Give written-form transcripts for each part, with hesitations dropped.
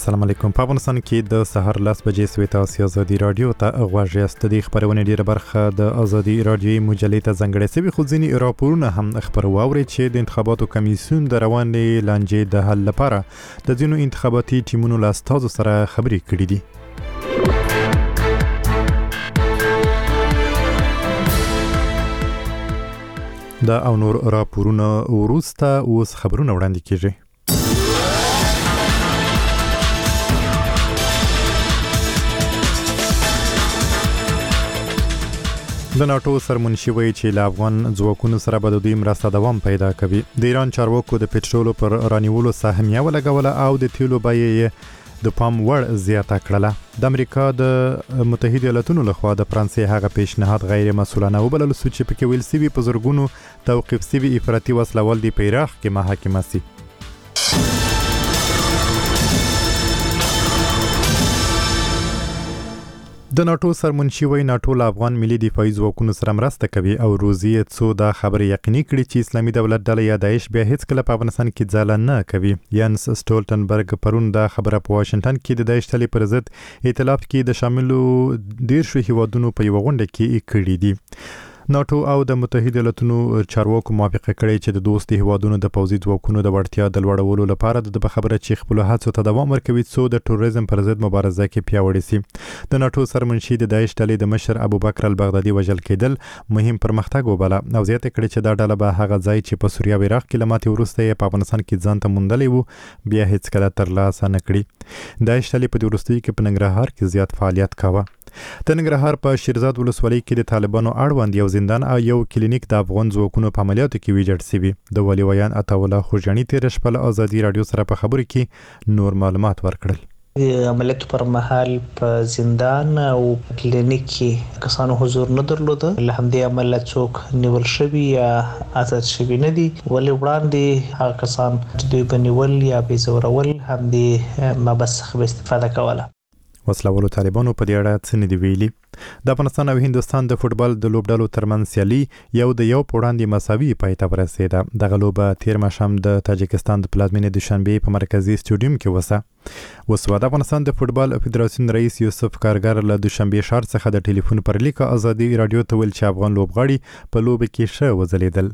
السلام علیکم. په افغانستان کې د سحر 10 بجې سوي تاسو ازادي رادیو ته غواړئ است د خبرونه ډیره برخه د ازادي رادیوي مجلې ته ځنګړې سوي خو ځینی راپورونه هم خبرو اوري چې د انتخاباتو کمیسیون د روانې لانجې د حل لپاره د ځینو انتخاباتي ټیمونو له استازو سره خبرې کړې دي. دا او نور راپورونه وروسته اوس خبرونه وړاندې کیږي. د ناتو سرمنشي وایي چې له افغان ځواکونو سره به د دوی مرسته دوام پیدا کوي. د ایران چارواکو د پټرولو پر رانیولو سهمیه ولګوله او د تیلو بیې د پام وړ زیاته کړله. د امریکا د متحده ایالاتونو لخوا د فرانسې هغه پیشنهاد غیر مسؤلانه وبلل چې پکې ویل سوي په زرګونو توقيف سوي افراطي وسلوال دی په عراق کې محاکمه سي. د ناتو سرمنشي وایي ناتو له افغان ملي دفاعي ځواکونو سره مرسته کوي او روزي څو دا خبره یقیني کړي چې اسلامي دولت ډله یا داعش بیا هیڅ کله په افغانستان کې ځاله نه کوي. یانس سټولټنبرګ پرون دا خبره په واشنگټن کې د داعش ډلې پر ضد ائتلاف کې د شاملو 10 هیوادونو په یو غونډه کې کړي دي. ناتو او د متحده ایالاتونو چارواکو موافقه کړې چې د دوست هیوادونو د پوځي ځواکونو د وړتیا د لوړولو لپاره د خبره چې خپل هڅو ته دوام ورکوي څو د تروریزم پر ضد مبارزه کې پیاوړی سي. د ناتو سرمنشي د داعش ډلې د مشر ابوبکر البغدادي وژل کېدل مهم پرمختګ وباله او زیاته کړې چې دا ډله به هغه ځای چې په سوریه او عراق کې لماتې ورسته په افغانستان کې ځان ته موندلې وو بیا هیڅ کله ترلاسه نه کړي. داعش ډلې په وروستي کې په ننګرهار کې زیات فعالیت کاوه. د ننګرهار په شیرزاد ولسوالۍ کې د طالبانو اړوند یو زندان او یو کلینیک د افغان ځواکونو په عملیاتو کې ویجاړ شوی. د ولي ویان عطاالله خوجانی تیر شپه ازادي رادیو سره په خبرو کې نور معلومات ورکړل. عملیاتو پر مهال په زندان او کلینیک کې کسانو حضور نه درلوده. له همدې امله څوک نیول شوی یا آزاد شوی نه دي. ولې وړاندې هغه کسان چې دوی په نیول یا به زورول همدې مبحث څخه استفاده کوله. وسلوالو طالبانو په دې اړه څه نه دی ویلي. د افغانستان او هندستان د فوتبال د لوبډلو ترمنځ سیالي یو د یو په وړاندې مساوي پای ته ورسېده. دغه لوبه تیر ماښام د تاجکستان د پلازمینې دوشنبه په مرکزی سټیډیوم کې وسه. وسوه د افغانستان د فوتبال فدراسیون رئیس یوسف کارګر له دوشنبه ښار څخه د ټلیفون پر لیک ازادي رادیو ته ویل چې افغان لوبغاړي په لوبه کې ښه وځلیدل.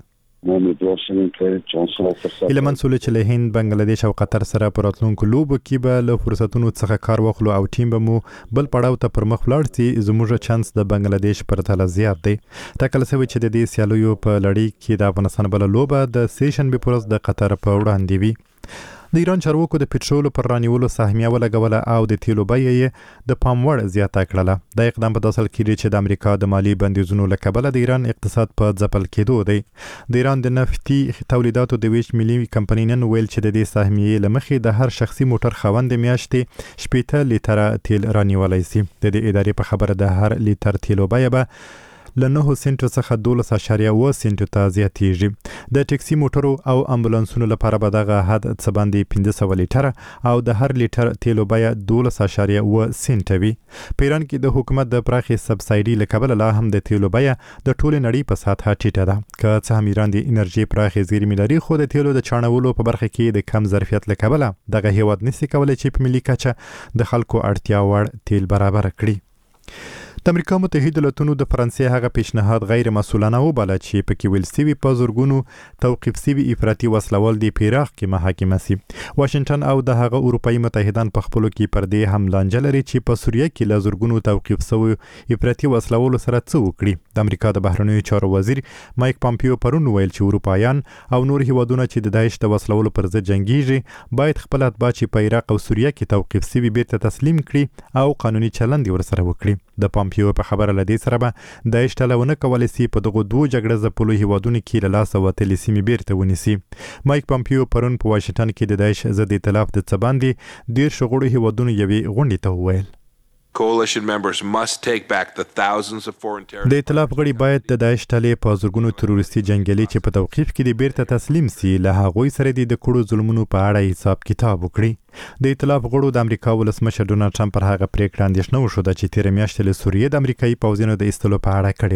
ایلمن سولې چې له هند، بنگلاديش او قطر سره پر راتلونکو لوبو کې به له فرصتونو څخه کار واخلو او ټیم به مو بل پړاو ته پر مخ ولاړ شي. زموږ چانس د بنگلاديش پر تل زیات دی. ټاکل شوی چې د دې سیالیو په لړۍ کې د افغانستان بل لوبه د سیشن به پرز د قطر په وړاندې وي. د ایران چارواکو د پټرولو پر رانیولو سهمیه ولګوله او د تیلو بیې د پام وړ زیاته کړله. دا اقدام په داسل کې چې د امریکا د مالی بندیزونو له کبله د ایران اقتصاد په ځپل کېدو دی. د ایران د نفتي تولیداتو د ویش ملي کمپنۍ نن ویل چې د دې سهمیې له مخې د هر شخصي موټر خاوند میاشتې 80 لیټره تیل رانیولای شي. د دې ادارې په خبره د هر لیټر تیلو بیه به له 9 سنټو څخه 12.8 سنټو ته زیاتیږي. د ټیکسي موټرو او امبولانسونو لپاره به دغه حد څه باندې 500 لیټره او د هر لیټر تیلو بیه 12.8 سنټ وي. په ایران کې د حکومت د پراخې سبسایډي له کبله لا هم د تیلو بیه د ټولې نړۍ په سطحه ټیټه ده. که څه هم ایران د انرژي پراخې زیرمې لري خو د تیلو د چاڼولو په برخه کې د کم ظرفیت له کبله دغه هیواد نشي کولای چې په ملي کچه د خلکو اړتیا وړ تیل برابر کړي. د امریکا متحده ایالاتونو د فرانسې هغه پیشنهاد غیر مسؤلانه وباله چې پکې ویل سوي په زرګونو توقيف سوي افراطي وسلوال دی په عراق کې محاکمه سي. واشنگټن او د هغه اروپאי متحدان په خپلو کې پر دې هم لانجه لري چې په سوریه کې له زرګونو توقيف سوي افراطي وسلوال سره څه وکړي. د امریکا د بهرنیو چارو وزیر مایک پامپیو پرون ویل چې اروپایان او نور هیوادونه چې د داعش د وسلوالو پر ضد جنگيږي باید خپل اتباع چې په عراق او سوریه کې توقيف سوي بیرته تسلیم کړي او قانوني چلند ورسره وکړي. د پامپیو په خبره لدی سره به داعش ټلونه کولای سي په دغه دوه جګړه ځپلو هیوادونو کې له لاس وتلې سیمې بیرته ونیسي. مایک پامپیو پرون په واشنگټن کې د داعش ضد ائتلاف د څباندې ډیر شغړو هیوادونو یوې غونډې ته وویل. Coalition members must take back the thousands of foreign terrorists. د ائتلاف غړي باید د داعش ټلې په زرګونو تروریستي جنگیالي چې په توقيف کې د بیرته تسلیم سي له هغوی سره د کړو ظلمونو په اړه حساب کتاب وکړي. د ائتلاف غړو د امریکا ولسمشر ډونالډ ټرمپ پر هغه پریکړه اندېښنه وشوده چې تیر میاشت له سوریې د امریکایي پوځونو د ایستلو په اړه کړې و.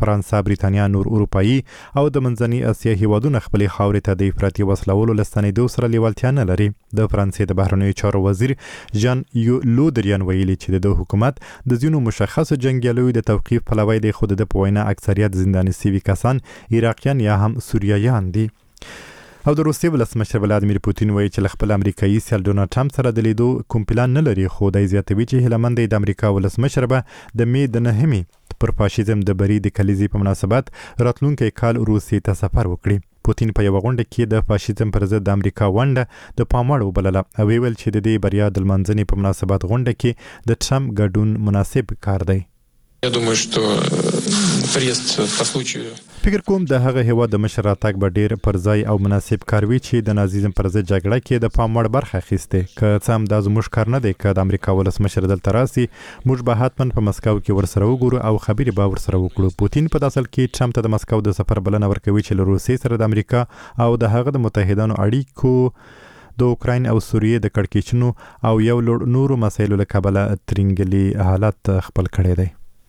فرانسه، بریتانیا، نور اروپایي او د منځنۍ اسیا هیوادونو خپل خاورې ته د افراطي وسلولو لستنېدو سره لیوالتیا نه لري. د فرانسې د بهرنیو چارو وزیر ژان لو دریان ویلي چې د حکومت د ځینو مشخصو جنګیالیو د توقیف پلوی دی، خو د په وینا اکثریت زنداني سوي کسان عراقیان یا هم سوریایان دي. او د روسیې ولسمشر ولادیمیر پوتین وایي چې له خپل امریکایي سیال ډونالډ ټرمپ سره د لیدو کوم پلان نه لري، خو دی زیاتوي چې هیله مند دی د امریکا ولسمشر به د مې د 9 پر فاشیزم د بری د کلیزې په مناسبت راتلونکي کال روسیې ته سفر وکړي. پوتین په یو غونډه کې د فاشیزم پر ضد د امریکا ونډه د پام وړ وبلله او ویل چې د دې بریا د لمانځنې په مناسبت غونډه کې د ټرمپ ګډون مناسب کار دی. Я думаю, что приезд по случаю فکر کوم د هغه هیواد د مشر راتګ به ډیر پر ځای او مناسب کار وي چې د نازیزم پر ضد جګړه کې د پام وړ برخه اخیسته. که څه هم دا زموږ کار نه دی، که د امریکا ولسمشر دلته راسي موږ به حتما په مسکو کې ورسره وګورو او خبرې به ورسره وکړو. پوتین په اصل کې ټرمپ ته د مسکو د سفر بلنه ورکوي چې له روسیې سره د امریکا او د هغه د متحدانو اړیکو د اوکراین او سوریې د کړکېچونو او یو لوړ نورو مسایلو له کبله ترنګلي حالت خپل کړی دی.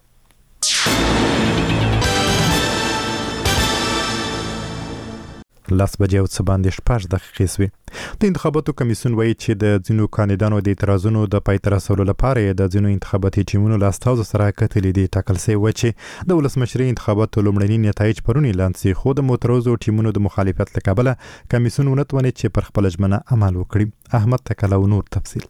لاس بجې او څه باندې 6 دقیقې سوي. د انتخاباتو کمیسیون وایي چې د ځینو کاندیدانو د اعتراضونو د پای ته رسولو لپاره د ځینو انتخاباتي ټیمونو له استازو سره کتلې دي. ټاکل شوی و چې د ولسمشرۍ انتخاباتو لومړني نتایج پرون اعلان شي، خو د معترضو ټیمونو د مخالفت له کبله کمیسیون ونه توانید چې پر خپل ژمنه عمل وکړي. احمد تکل او نور تفصیل.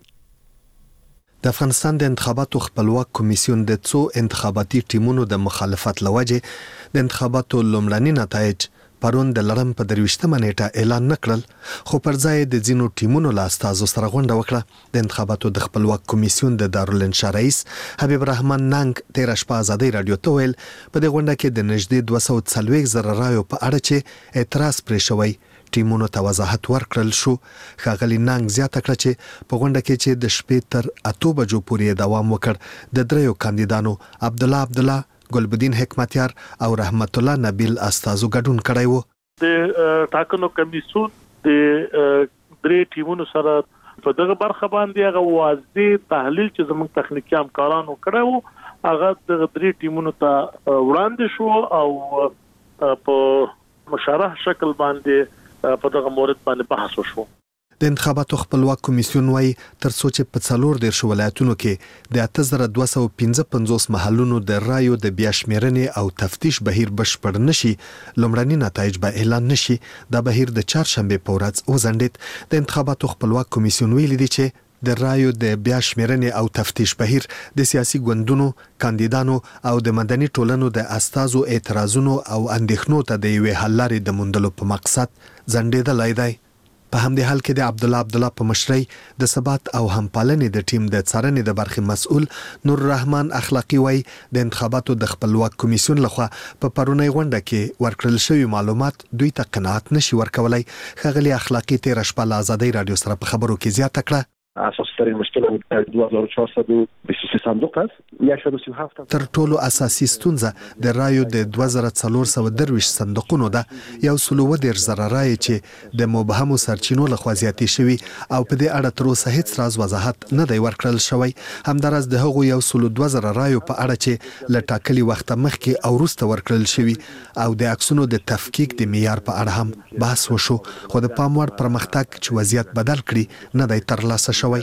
د افغانستان د انتخاباتو خپلواک کمیسیون د څو انتخاباتي ټیمونو د مخالفت لوجه د انتخاباتو لومړني نتایج پرون د لړم په 23 نیټه اعلان نکړل، خو پر ځای د ځینو ټیمونو له استازو سره غونډه وکړه. د انتخاباتو د خپلواک کمیسیون د دارالانشا رئیس حبیب الرحمن ننګ 13 شپه ازادي رادیو ته ویل په دې غونډه کې د نږدې 240,000 رایو په اړه چې اعتراض پرې شوی ټیمونو ته وضاحت ورکړل شو. ښاغلي ننګ زیاته کړه چې په غونډه کې چې د شپې تر 8 بجو پورې دوام وکړ د دریو کاندیدانو عبدالله ګلبدین حکمتیار او رحمت الله نبیل استازو ګډون کړی وو. د ټاکنو کمیسیون د درې ټیمونو سره په دغه برخه باندې هغه واضح تحلیل چې زموږ تخنیکی همکارانو کړو هغه د درې ټیمونو ته وړاندې شو او په مشرح شکل باندې په دغه مورد باندې بحث وشو. د انتخاباتو خپلواک کمیسیون وايي تر څو چې په 14 ولایتونو کې د 8255 محلونو د رایو د بیا شمیرنې او تفتیش بهیر بشپړ نشي، لومړني نتایج به اعلان نشي. دا بهیر د چهارشنبه په ورځ وزندید. د انتخاباتو خپلواک کمیسیون ویلي دی چې د رایو د بیا شمیرنې او تفتیش بهیر د سیاسي ګوندونو، کاندیدانو او د مدني ټولنو د استازو اعتراضونو او اندېښنو ته د یوې حل لارې د موندلو په مقصد ځنډېدلی دی. په همدې حال کې د عبدالله په مشرۍ د ثبات او همپالنې د ټیم د څارنې د برخې مسؤل نور الرحمن اخلاقی وای د انتخاباتو د خپلواک کمیسیون لخوا په پرونی غونډه کې ورکړل شوی معلومات دوی ته قناعت نشي ورکولای. ښاغلي اخلاقی 13 شپه له ازادي رادیو سره په خبرو کې زیاته کړه. اساسی ترین مشکل 2423 صندوق است. 137 تر ټولو اساسي ستونزه د رایو د 2430 صندوقونو ده. 110,000 رای چې د مبهمو سرچینو لخوا زیاتې شوي او په دې اړه تر اوسه هیڅ راز وضاحت نه دی ورکړل شوی. همدارس د هغو 112,000 رایو په اړه چې له ټاکلي وخت مخکې او وروسته ورکړل شوي او د عکسونو د تفکیک د معیار په اړه هم بحث وشو، خو د پام وړ پرمختګ چې وضعیت بدل کړي نه دی ترلاسه شوی.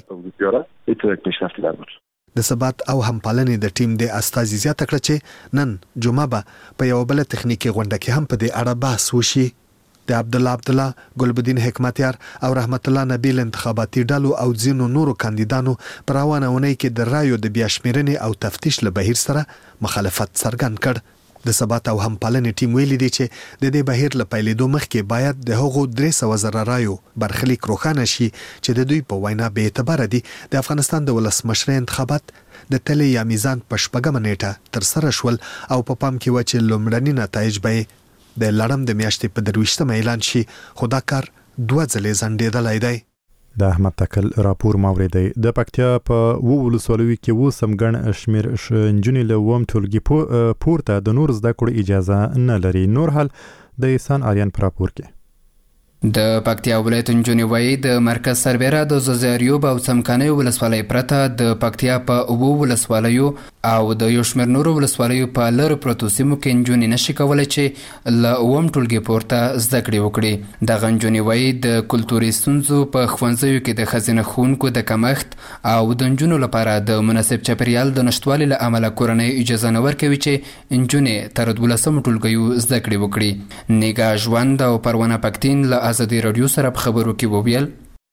د ثبات او همپالنې د ټیم د استازي زیاته کړه چې نن جمعه به په یو بل تخنیکی غونډه کې هم په دې اړه بحث وشي. د عبدالله ګلبدین حکمتیار او رحمت الله نبیل انتخاباتي ډلو او ځینو نورو کاندیدانو پر روانه اونۍ کې د رایو د بیا شمیرنې او تفتیش له بهیر سره مخالفت څرګند کړ. د ثبات او همپالنې ټیم ویلي دی چې د دې بهیر له پیلېدو مخکې باید د هغو 300,000 رایو برخلیک روښانه شي چې د دوی په وینا بې اعتباره دي. د افغانستان د ولسمشرۍ انتخابات د تلې یا میزان په 6 نیټه تر سره شول او په پام کې و چې لومړني نتایج به د لړم د میاشتې په 23 اعلان شي، خو دا کار 2 ځلې ځنډېدلی دی. د احمد تکل راپور ماوریدي. د پکتیا په ولسوالۍ کې و سمګن شمیر انجونی له ووم ټولګي پورته د نور زده کړو اجازه نه لري. نور حال د احسان آریان پر راپور کې. د پکتیا ولایت نجونې وایي د مرکز سربیره د زازیاریوب او څمکنیو ولسوالۍ پرته د پکتیا په 7 ولسوالیو او د یو شمېر نورو ولسوالیو په لرو پرتو سیمو کې نجونې نشي کولی چې له 7 ټولګي پورته زده کړې وکړي. دغه نجونې وایي د کلتوري ستونزو په ښوونځیو کې د ښځینه ښوونکو د کمښت او د نجونو لپاره د مناسب چاپیریال د نشتوالي له امله کورنۍ اجازه نه ورکوي چې نجونې تر 12 ټولګیو زده کړې وکړي. نیګا ژوند او پروانه پکتین له ازادي رادیو سره په خبرو کې وویل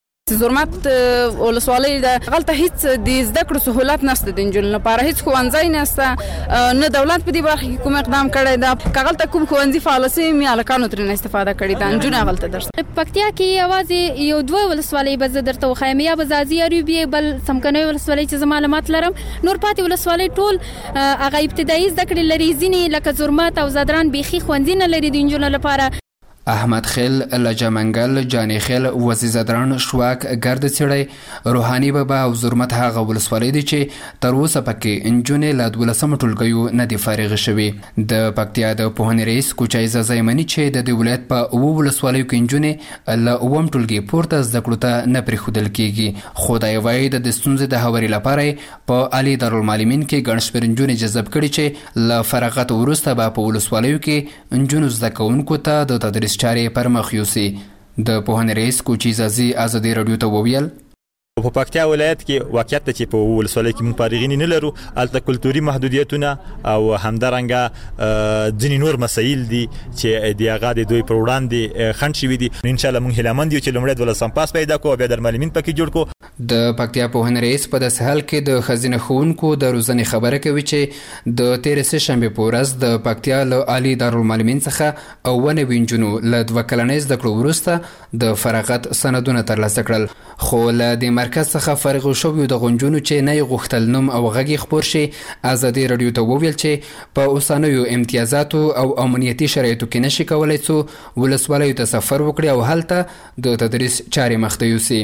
زرمت ولسوالۍ د غلطه هیڅ د زده کړو سهولت نشته د نجونو لپاره هیڅ ښوونځی نشته نه دولت په دې برخه کې کوم اقدام کړی دا کغلطه کوم ښوونځي فعال سي میالکانو ترې استفاده کړي دا نجونو غلطه درس پکتیا کې یوازې یو دوه ولسوالۍ به زه درته وښایم یا به زازیاریوب بل څمکنیو ولسوالۍ چې زه معلومات لرم نور پاتې ولسوالۍ ټول هغه ابتدایي زده کړې لري ځینې لکه زرمت او زادران بیخي ښوونځي نه لري د نجونو لپاره. احمد خیل، لجمنګل، جاني خیل، وزي زدران، شواک، ګرد څړی، روحاني بابا او زرمت هغه ولسوالۍ دي چې تر اوسه پکې نجونې له 12 ټولګیو نه دي فارغې شوې. د پکتیا د پوهنې رئیس کوچای زایمني چې د دې ولایت په 7 ولسوالیو کې نجونې له 7 ټولګي پورته زده کړو ته نه پرېښودل کېږي. خو دا وایي د ستونزې د هواري لپاره په علي دارالمعلمین کې ګڼ شمېر نجونې جذب کړي چې له فراغت وروسته به په ولسوالیو کې نجونو زده کوونکو ته د تدریس چارې پر مخ یوسي. د پوهنې رئیس کوچي زازي ازادي رادیو ته وویل په پکتیا ولایت کې واقعیت ته چې په ولسوالۍ کې موږ فارغین نه لرو الته کلتوري محدودیتونه او همدارنګه ځینې نور مسایل دي چې د هغه د دوی پر وړاندې خنډ شوي دي. ان شاء الله موږ هیلهمند یو چې لومړی 12 پاس پیدا کوو بیا د معلمین پکې جوړ کوو. د پکتیا پوهنې رئیس په داسې حال کې د ښځینه ښوونکو د روزنې خبره کوي چې د تېرې سهشنبې په ورځ د پکتیا له علي دارالمعلمین څخه 99 نجونو له 2 کلنۍ زده کړو وروسته د فراغت سندونه ترلاسه کړل. خو له دې مرکز څخه فارغ شویو د غنجونو چې نه یې غوښتل نوم او غږ خپور شي ازادي رادیو ته وویل چې په اوسنیو امتیازاتو او امنیتي شرایطو کې نشي کولی څو ولسوالیو ته سفر وکړي او هلته د تدریس چارې مخته یوسي.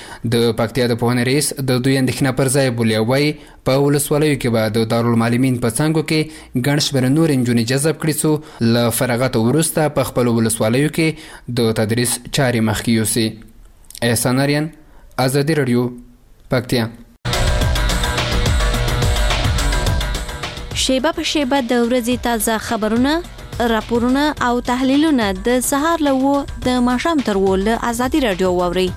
د پکتیا د پوهنې رئیس د دوی اندېښنه پر ځای بولي او وایي په ولسوالیو کې به د دارالمعلمین په څانګو کې ګڼ شمېر نور نجونې جذب کړي څو له فراغت وروسته په خپلو ولسوالیو کې د تدریس چارې مخکې یوسي. احسان اریان، ازادي رادیو، پکتیا. شیبه په شیبه د ورځې تازه خبرونه، راپورونه او تحلیلونه د سهار له 9 د ماښام تر 10 له ازادي رادیو واورئ.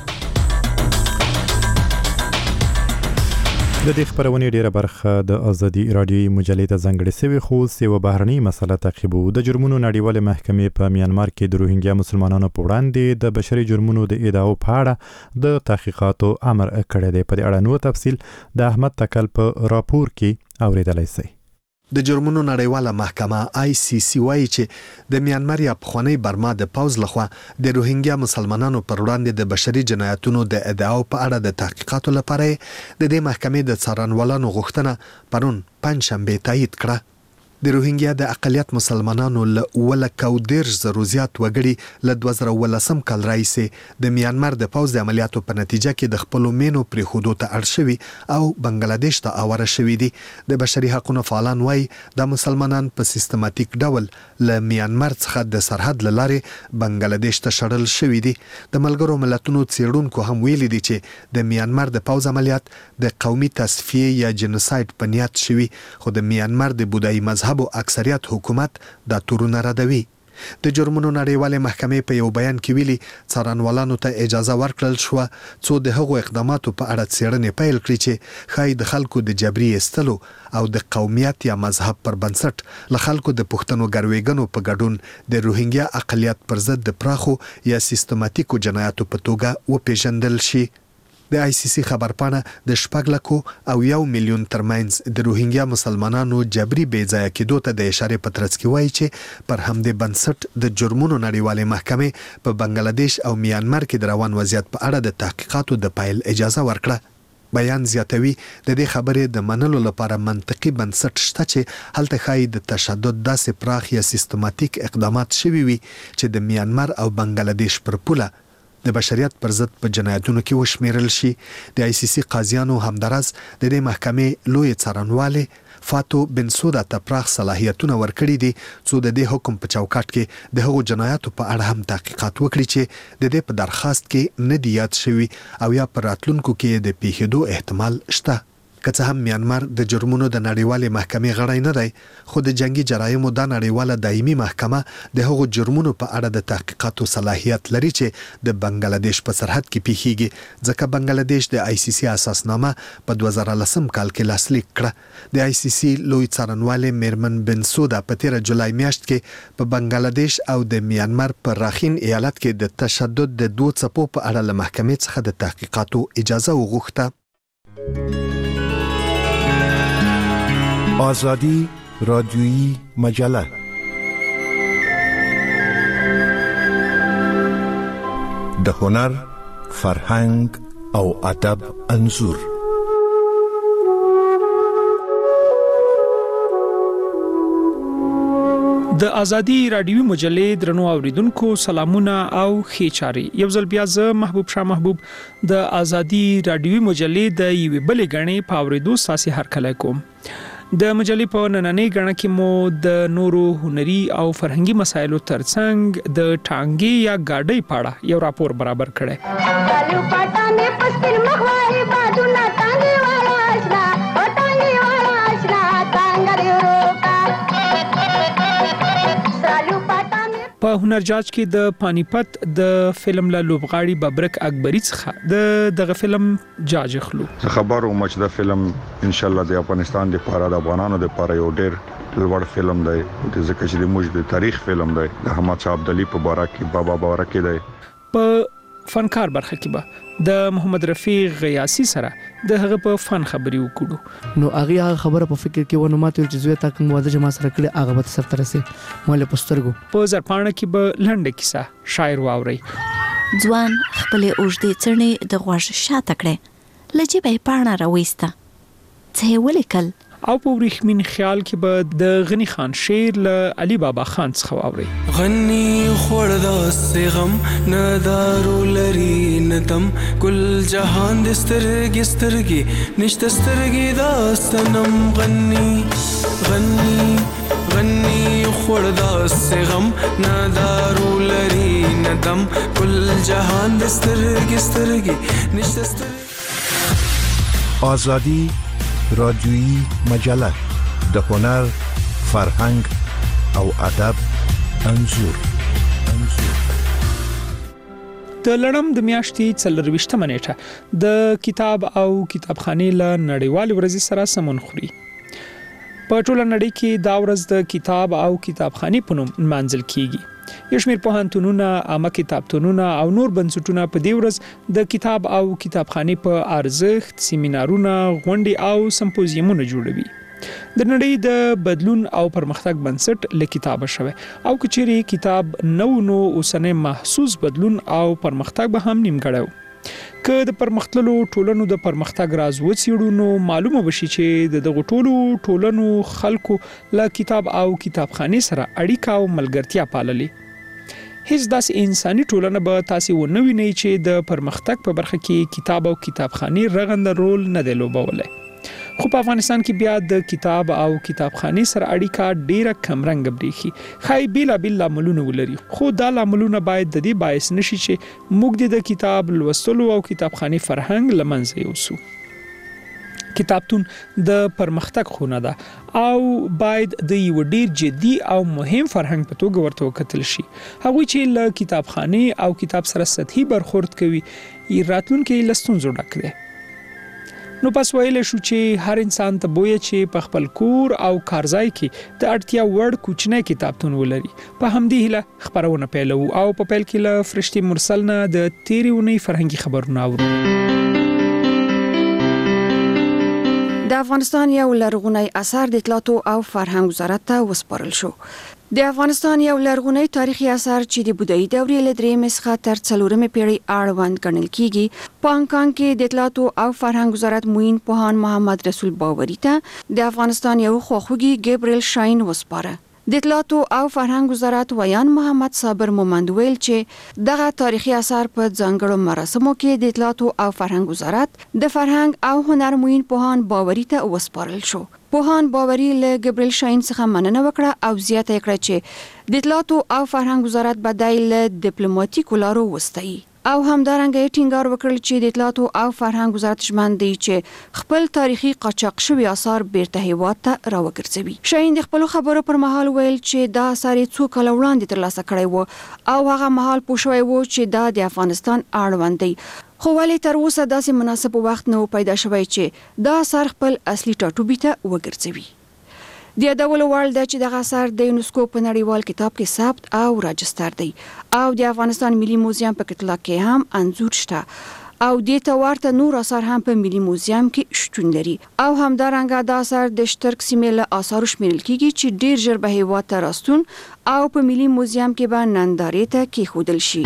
د دې خبرونې ډیره برخه د ازادي رادیوي مجلې ته ځانګړې شوې خو یوه بهرنۍ مسله تعقیبو. د جرمونو نړیوالې محکمې په میانمار کې د روهینګیا مسلمانانو په وړاندې د بشري جرمونو د ادعاو په اړه د تحقیقاتو امر کړی دی. په دې اړه نور تفصیل د احمد تکل په راپور کې اوریدلی شئ. د جرمونو نړیواله محکمه ICC وایي چې د میانمار یا پخوانی برما د پوز لخوا د روهینګیا مسلمانانو پر وړاندې د بشري جنایتونو د ادعاو په اړه د تحقیقاتو لپاره د دې محکمې د څارنوالانو غوښتنه پرون پنځشنبه تایید کړه. د روهینګیا د اقلیت مسلمانانو له 1,000 زیات وګړي له 2018 کال راهیسې د میانمار د پوز د عملیاتو په نتیجه کې د خپلو مینو پرېښودو ته اړ شوي او بنګلادیش ته اواره شوي دي. د بشري حقوقو فعالان وایي د مسلمانان په سیستماتیک ډول له میانمار څخه د سرحد له لارې بنګلادیش ته شړل شوي دي. د ملګرو ملتونو څېړونکو هم ویلي دي چې د میانمار د پوز عملیات د قومي تصفیې یا جنوساید په نیت شوي خو د میانمار د بودایي مذهب او اکثریت حکومت دا تورونه ردوي. د جرمونو نړیوالې محکمې په یو بیان کې ویلي څارنوالانو ته اجازه ورکړل شوه څو د هغو اقداماتو په اړه څېړنې پیل کړي چې ښایي د خلکو د جبري ایستلو او د قومیت یا مذهب پر بنسټ له خلکو د پښتنو ګروېږنو په ګډون د روهینګیا اقلیت پر ضد د پراخو یا سیستماتیکو جنایاتو په توګه وپېژندل شي. د ICC خبرپاڼه د 6.1 میلیون ترمنځ د روهینګیا مسلمانانو جبري بې ځایه کېدو ته د اشارې په ترڅ کې وایي چې پر همدې بنسټ د جرمونو نړیوالې محکمې په بنګلادیش او میانمار کې د روان وضعیت په اړه د تحقیقاتو د پیل اجازه ورکړه. بیان زیاتوي د دې خبرې د منلو لپاره منطقي بنسټ شته چې هلته ښایي د تشدد داسې پراخ یا سیستماتیک اقدامات شوي وي چې د میانمار او بنګلادیش پر پوله د بشریت پر ضد په جنایتونو کې وشمیرل شي. د ICC قاضیانو همدارس د دې محکمې لوی څارنوالې فاتو بنسودا ته پراخ صلاحیتونه ورکړي دي څو د دې حکم په چوکاټ کې د هغو جنایاتو په اړه هم تحقیقات وکړي چې د دې په درخواست کې نه دی یاد شوی او یا پر راتلونکو کې د پیښېدو احتمال شته. که څه هم میانمار د جرمونو د نړیوالې محکمې غړی نه دی، خو د جنگي جرایمو د نړیواله دایمي محکمه د هغو جرمونو په اړه د تحقیقاتو صلاحیت لري چې د بنگلاديش په سرحد کې پیښیږي، ځکه بنگلاديش د ICC اساسنامه په 2010 کال کې لاسلیک کړه. د ICC لوی څارنوال میرمن بنسودا په 13 جولای میاشت کې په بنگلاديش او د میانمار په راخین ایالت کې د تشدد د دوه څپو په اړه له محکمې څخه د تحقیقاتو اجازه وغوښته. آزادی رادیویی مجله د هنر، فرهنګ او ادب انځور. د ازادي رادیوي مجلې درنو اوریدونکو سلامونه او ښې چاري. یو ځل بیا زه محبوب شاه محبوب د ازادي رادیوي مجلې د یوې بلې غړې په اوریدو ساسي هرکلی کوم. د مجلې په نننۍ غړه کې مو د نورو هنري او فرهنګي مسایلو ترڅنګ د ټانګي یا گاډۍ په اړه یو راپور برابر کړی. په هنرجاج کې د پانیپت د فلم له لوبغاړي ببرک اکبری څخه دغه فلم جاج خلو. خبرو مچ د فلم ان شاء الله د افغانستان د پاره د افغانانو د پاره یو ډیر لوړ فلم دی، د ځکه چې د موږ د تاریخ فلم دی، د احمد شاه ابدالي په باره کې بابا باره کې دی. په فنکار برخه کې به د محمد رفیق غیاسی سره د هغه په فن خبري وکړو. نو هغه خبره په فکر کې ونه ماته چې زوی تا کوم واده جما سره کړي هغه به سر ترسه مله پسترګو. په زرپانه کې به لنډه کیسه شاعر واوري. ځوان خپل اوږدې څڼې د غوږ شاته کړې، لږه به پاڼه راويسته، څه ولیکل او په ورېخمین خیال کې به د غنی خان شعر له علي بابا خان څخه واوري. غنی خوردا سغم ندارو لري ندم کل جهان د سترګي نشته سترګي دا سنم. غنی خوردا سغم ندارو لري ندم کل جهان د سترګي نشته سترګي. آزادی رادیویی مجله د هنر، فرهنګ او ادب انځور. د لړم د میاشتې 24 نیټه د کتاب او کتابخانې له نړیوال ورځې سره سمون خوري. په ټوله نړۍ کې دا ورځ د کتاب او کتابخانې په نوم منځل کیږي. یو شمېر پوهنتونونه، عامه کتابتونونه او نور بنسټونه په دې ورځ د کتاب او کتابخانې په ارزښت سیمینارونه، غونډې او سمپوزیمونه جوړوي. د نړۍ د بدلون او پرمختګ بنسټ له کتابه شوی او کچېرې کتاب نو اوسنۍ محسوس بدلون او پرمختګ به هم نیمګړی. که د پرمختللو ټولنو د پرمختګ راز وڅېړو نو معلومه بشي چې د دغه ټولنو خلکو له کتاب او کتابخانې سره اړیکه او ملګرتیا پاللې. هیڅ داسې انساني ټولنه به تاسو ونه وینئ چې د پرمختګ په برخه کې کتاب او کتابخانې رغنده رول نه دی لوبولی. خو په افغانستان کې بیا د کتاب او کتابخانې سره اړیکه ډیره کمرنګ بریخي. خای بیل لاملونه ولري، خو دا لاملونه باید د دې باعث نشي چې موږ د کتاب لوستلو او کتابخانې فرهنګ لمنځه یوسو. کتابتون د پرمختګ خونه ده او باید د یو ډیر جدي او مهم فرهنګ په توګه ورته وکتل شي. هغوی چې له کتابخانې او کتاب سره سطحي برخورد کوي یې راتلونکي له ستونزو ډک دی. نو پس ویل شو چې هر انسان ته بویه چې په خپل کور او کارځای کې د اړتیا وړ کوچنی کتابتون ولري. په همدې هیله خبرونه پیلو او په پیل کې له فرشتي مرسل نه د تیرې اونۍ فرهنګي خبرونه اورو. د افغانستان یو لرغونی اثر د اطلاعات او فرهنګ وزارت ته وسپارل شو. د افغانستان یو لرغونی تاریخي اثر چې د بودایي دورې له 3 څخه تر 4 پیړۍ اړوند ګڼل کیږي، په هانګ کې د اطلاعات او فرهنګ وزارت موین پوهان محمد رسول باوري ته د افغانستان یو خواخوږي ګبرل شاین وسپاره. د اطلاعات او فرهنګ وزارت ویان محمد صابر مومند ویل چې دغه تاریخي اثر په ځانګړو مراسمو کې د اطلاعات او فرهنګ وزارت د فرهنګ او هنر موین پوهان باوري ته وسپارل شو. پوهان باوري له ګبرېل شاین څخه مننه وکړه او زیاته کړه چې د اطلاعاتو او فرهنګ وزارت بدایل ډیپلوماټیکو لارو وستایي او همدارنګه ټینګار وکړل چې د اطلاعاتو او فرهنګ وزارت ژمن دی چې خپل تاریخي قاچاق شوی آثار بیرته هیواد ته راوګرځوي. شاین د خپل خبرو پر مهال ویل چې دا آثار څو کال وړاندې ترلاسه کړی وو او هغه مهال پوه شوی وو چې دا د افغانستان اړوند دی، خو ولې تر اوسه داسې مناسب وخت نه پیدا شوی چې دا آثار خپل اصلي ټاټوبي ته وګرځوي. د یادولو وړ ده چې دغه اثر د یونسکو په نړیوال کتاب کې ثبت او راجستر دی او د افغانستان ملي موزیم په کتلاک کې هم انځور شته او د توارته نور اثار هم په ملي موزیم کې شتون لري او همدارنګه د اثر د شترک سیمې له آثارو شمیرل کیږي چې ډیر ژر به هیواد ته راستون او په ملي موزیم کې به نندارې ته کېښودل شي.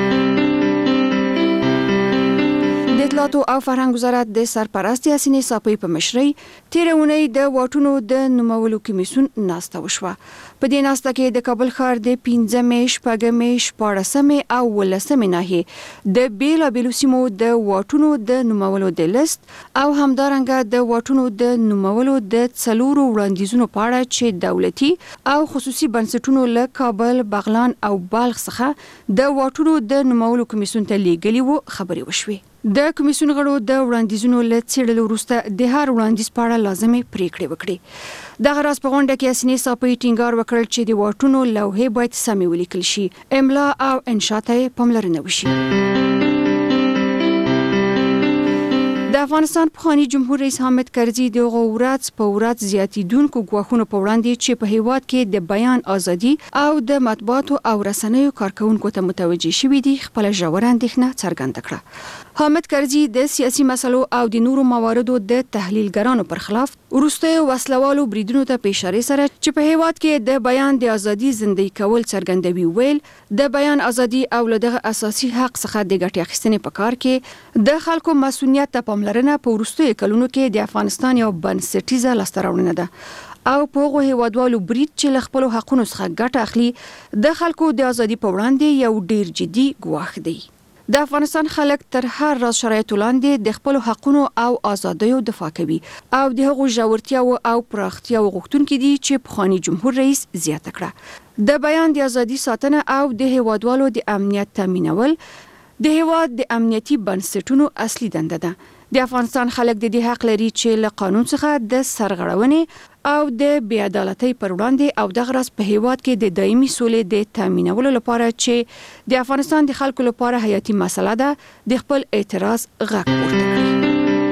د اطلاعاتو او فرهنګ وزارت د سرپرست یاسین صافی په مشرۍ تیر اونۍ د واټونو د نومولو کمیسیون ناسته وشوه. په دې ناسته کې د کابل ښار د 15 شپږمې 14 او 15 ناحیې د بیلابیلو سیمو د واټونو د نومولو د لیست او همدارنګه د واټونو د نومولو د څلورو وړاندیزونو په اړه چې دولتي او خصوصي بنسټونو له کابل، بغلان او بلخ څخه د واټونو د نومولو کمیسیون ته لیږلي وو خبرې وشوې. د کمیسیون غړو د وړاندیزونو له څېړلو وروسته د هر وړاندیز په اړه لازمي پریکړې وکړې. دغه راز په غونډه کې یاسین صافی ټینګار وکړ چې د واټونو لوحې باید سمې ولیکل شي، املا او انشاء ته پاملرنه وشي. د افغانستان پخوانی جمهور رئیس حامد کرزي د ورځ په ورځ زیاتیدونکو ګواښونو په وړاندې چې په هیواد کې د بیان ازادي او د مطبوعاتو او رسنیو کارکونکو ته متوجه شوي دي خپل ژوره اندېښنه څرګنده کړه. حامد کرزي د سیاسي مسلو او د نورو مواردو د تحلیلګرانو پر خلاف وروستیو وسلوالو بریدونو ته په اشاره سره چې په هیواد کې د بیان د ازادي زندګي کول څرګندوي ویل د بیان ازادي او له دغه اساسي حق څخه د ګټې اخیستنې په کار کې د خلکو مسؤلیت ته پاملرنه په وروستیو کلونو کې د افغانستان یو بنسټیزه لاسته راوړنه ده او په هغو هیوادوالو برید چې له خپلو حقونو څخه ګټه اخلي د خلکو د ازادي په وړاندې یو ډیر جدي ګواښ دی. د افغانستان خلک تر هر راز شرایطو لاندې د خپل حقونو او ازادیو دفاع کوي او د هغو ژورتیاو او پراختیاو غوښتونکي دي چې پخوانی جمهور رئیس زیاته کړه. د بیان د ازادي ساتنه او د هیوادوالو د امنیت تامینول د هیواد د امنیتي بنسټونو اصلي دنده ده. د افغانستان خلک د دې حق لري چې له قانون څخه د سرغړونې او د بې عدالتۍ پر وړاندې او دغه راز په هیواد کې د دایمي سولې د تامینولو لپاره چې د افغانستان د خلکو لپاره حیاتي مسله ده د خپل اعتراض غږ پورته کړي.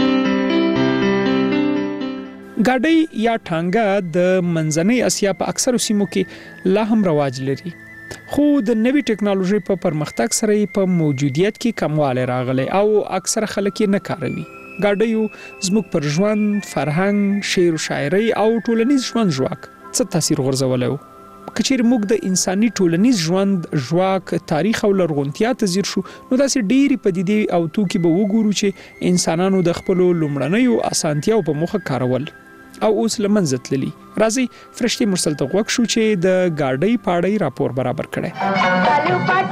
ګاډۍ یا ټانګه د منځنۍ اسیا په اکثرو سیمو کې لا هم رواج لري، خو د نوې ټکنالوژي په پرمختګ سره په موجودیت کې کموالی راغلی او اکثر خلک یې نه کاروي. ګاډیو زموږ پر ژوند، فرهنګ، شعر و شاعري او ټولنیز ژوند ژواک څه تاثیر غورځولی و؟ که چیرې موږ د انساني ټولنیز ژوند ژواک، تاریخ او لرغونتیا ته ځیر شو نو داسې ډېرې پدیدې او توکي به وګورو چې انسانانو د خپلو لومړنیو اسانتیاو په موخه کارول او اوس له منځه تللي. راځئ فرشتي مرسل ته غوږ شو چې د ګاډۍ پاړۍ راپور برابر کړی.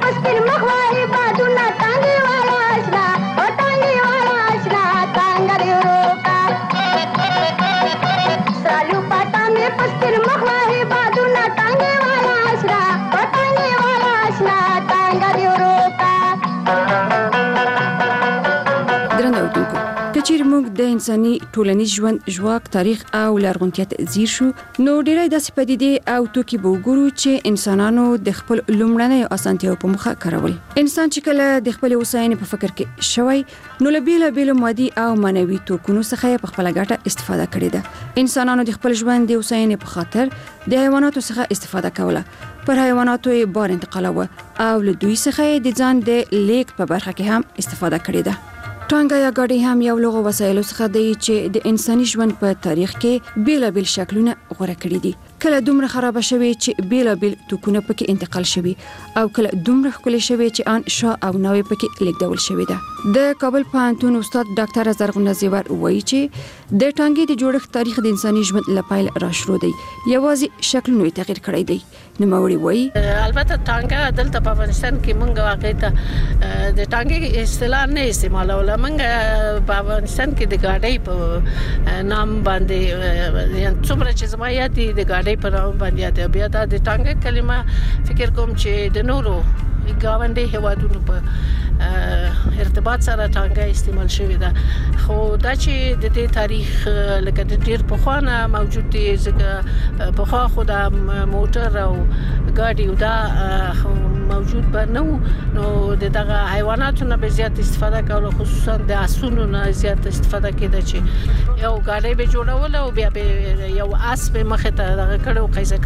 کچیر موږ د انساني ټولنیز ژوند ژواک، تاریخ او لرغونتیا ته ځیر شو نو ډېرې داسې پدیدې او توکي به وګورو چې انسانانو د خپل لومړنیو اسانتیاو په موخه کارول. انسان چې کله د خپل هوساینې په فکر کې شوی نو له بیلابیلو مادي او معنوي توکونو څخه په خپله ګټه استفاده کړې ده. انسانانو د خپل ژوند د هوساینې په خاطر د حیواناتو څخه استفاده کوله، پر حیواناتو یې بار انتقالوه او له دوی څخه د ځان د لیږد په برخه کې هم استفاده کړې ده. ټانګه یا ګاډۍ هم یو لغو وسایلو څخه دی چې د انساني ژوند په تاریخ کې بیلابیل شکلونه غوره کړي دي. کله دومره خراب شوی چې بیلابل توکونه پکې انتقال شوی او کله دومره ښکلې شوی چې ان شا او نوې پکې لیکدول شوی ده د کابل پوهنتون استاد ډاکټر زرغونه زیور وایي چې د ټانګې د جوړښت تاریخ د انساني ژوند لپاره را شروع دی یوازې شکلونه تغیر کړی دی نوموړي وایي البته ټانګه دلته په افغانستان کې مونږ واقع ته د ټانګې اصطلاح نه استعمالوله مونږ په افغانستان کې د گاډۍ په نام باندې یعنی څومره چې زما یاد دي د گاډۍ په نام باندې یاد بیا د ټانګې کلمه فکر کوم چې د نورو گاونډي هوادونو په ارتباط سره ټانګه استعمال شوی ده خو دا چې د دې تاریخ لکه د ډیر په خوانه موجود دي ځکه په خوا خو د موټر او ګاډي دا موجود به نو دغه حیواناتو نه به زیات استفاده کوله خصوصا د اسونو نه زیات استفاده کېده چې یو ګاډي به جوړول او بیا به یو اس به مخه ته دغه کړو قیزه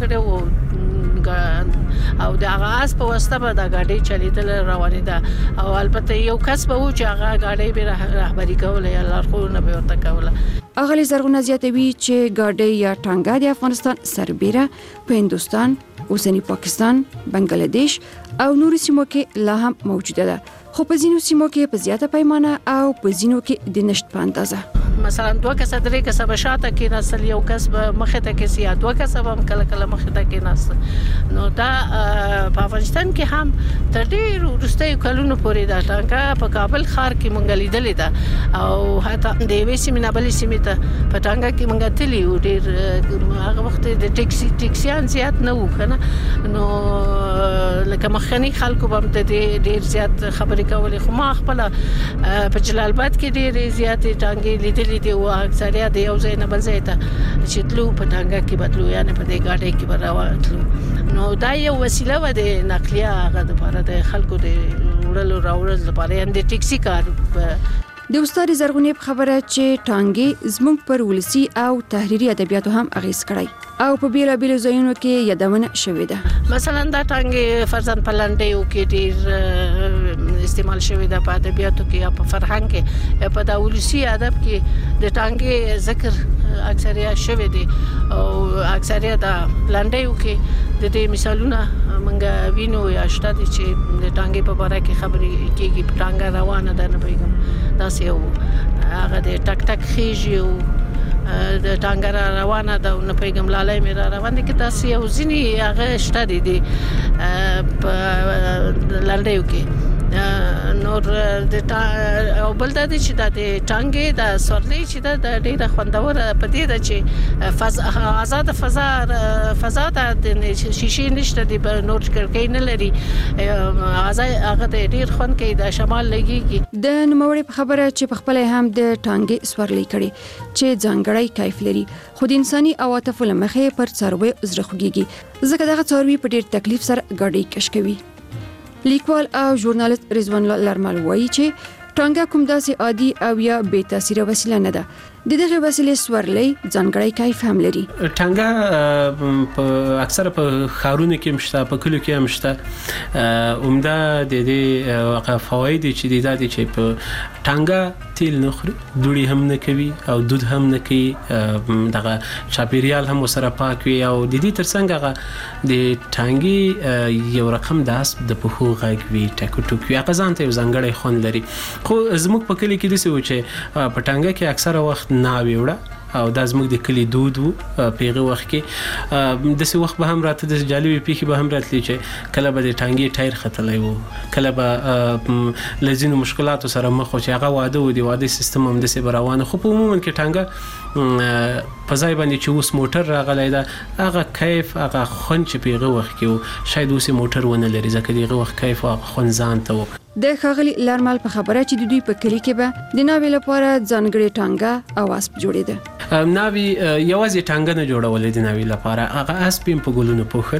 کړو او د هغه اس په واسطه به د ګاډي چلیدل روانه ده او البته یو کس به و چې هغه ګاډي به رهبری کوله یا لارښوونه به ورته کوله اغلی زرغونه زیاتوي چې ګاډي یا ټانګه د افغانستان سربېره په هندستان اوسنی پاکستان بنگلاديش او نورو سیمو کې لا هم موجوده ده خو په ځینو سیمو کې په زیاته پیمانه او په ځینو کې د نشټ په اندازه مثلا 2 کسه 3 کسه به شاته کې نسل یو کس به مخه ته کې سیا 2 کسه به کله کله مخه ته کې نسل نو دا په افغانستان کې هم تر ډیر وروستي کلونو پورې دا ټانګه په کابل ښار کې مونږ لیدلې ده او حتی د وې سیمه بلې سیمه ته په ټانګه کې مونږ تللی و ډیر هغه وخت د ټیکسیان زیات نه و کنه نو لکه مخکنی خلکو به ډیر زیات خبرې کولې خو ما خپل په جلال آباد کې ډیر زیات ټانګې لیدلې دي او اکثریت یو ځای نه بل ځای ته چې تلو په ټانګه کې بدلو یعنی په دې ګاډي کې راوتلو نو دا یو وسیله و د نقلیه هغه لپاره د خلکو د وړلو راوړل لپاره یعنی د ټیکسي کار د استاد زرغونې په خبره چې ټانګې زموږ پر ولسی او تحریری ادبیاتو هم اغیز کړی او په بیلابیلو ځایونو کې یادونه شوې ده مثلا دا ټانګې فرزن په لنډیو کې ډیر استعمال شوې ده په ادبیاتو کې یا په فرهنګ کې په دا ولسی ادب کې د ټانګې ذکر اکثریت شوې دي او اکثریت دا لنډیو کې د دې مثالونه منګه وینو یا شته چې د ټانګې په اړه کې خبرې کېږي په ټانګه روانه ده نه پیغام دا سیو هغه د ټک ټک خېږي او د ټانګه روانه ده نه پیغام لالای مې روان دي کې تاسو یو ځینی هغه شته دي په لنډیو کې نور د او بل د چې د ټانګې د سورلې چې د ډیره خوندور په دې د چې آزاد فضا د شیشې نشته دی په نور کړکۍ نه لري آزاد هغه ډیر خوند کوي د شمال لګيږي د نوموړي په خبره چې په خپل هم د ټانګې سورلې کړي چې ځانګړی کیف لري خو د انساني عواطف لمخې پر څاروي زړه خوږيږي ځکه دغه څاروي په ډیر تکلیف سره ګاډي کش کوي لیکوال او ژورنالیست رضوان الله لرمل وایي چې ټانګه کوم داسې عادي او یا بې تاثیره وسیله نه ده د دغه وسیلې سورلې ځانګړی کیف هم لري ټانګه په اکثره په خارونو کې مشته په کلو کې هم مشته عمده د دې فواید چې د چې په ټانګه تیل نه خوري دوړي هم نه کوي او دود هم نه کوي دغه چاپیریال هم سره پاک وي او د دې ترڅنګ هغه د ټانګي یو رقم داس د پخو غږ وي ټکو ټکو هغه ځانته یو ځانګړی خوند لري خو زموږ په کلی کې دسه و چې په ټانګه کې اکثره وخت ناوي وړه او د زموږ د کلی دود پیغه وخت کې د څه وخت به هم راته د جالبي پیخي به هم راتلی چې کله به د ټانګي ټایر ختلای وو کله به لزینو مشکلات سره مخ او چې هغه واده و دی واده سیستم هم د څه روانه خو په عموما کې ټانګه په ځای باندې چې اوس موټر راغلی دا هغه کیف هغه خون چې پیغه وخت کې شاید اوس موټر ونه لري ځکه دغه وخت کیف او خون ځان ته و د خاغلی لرمل په خبره چې د دوی په کلی کې به د ناوی لپاره ځانګړي ټانګه او اسب جوړېده ناوی یوازې ټانګه نه جوړولې د ناوی لپاره هغه اسب په ګلونو پوښل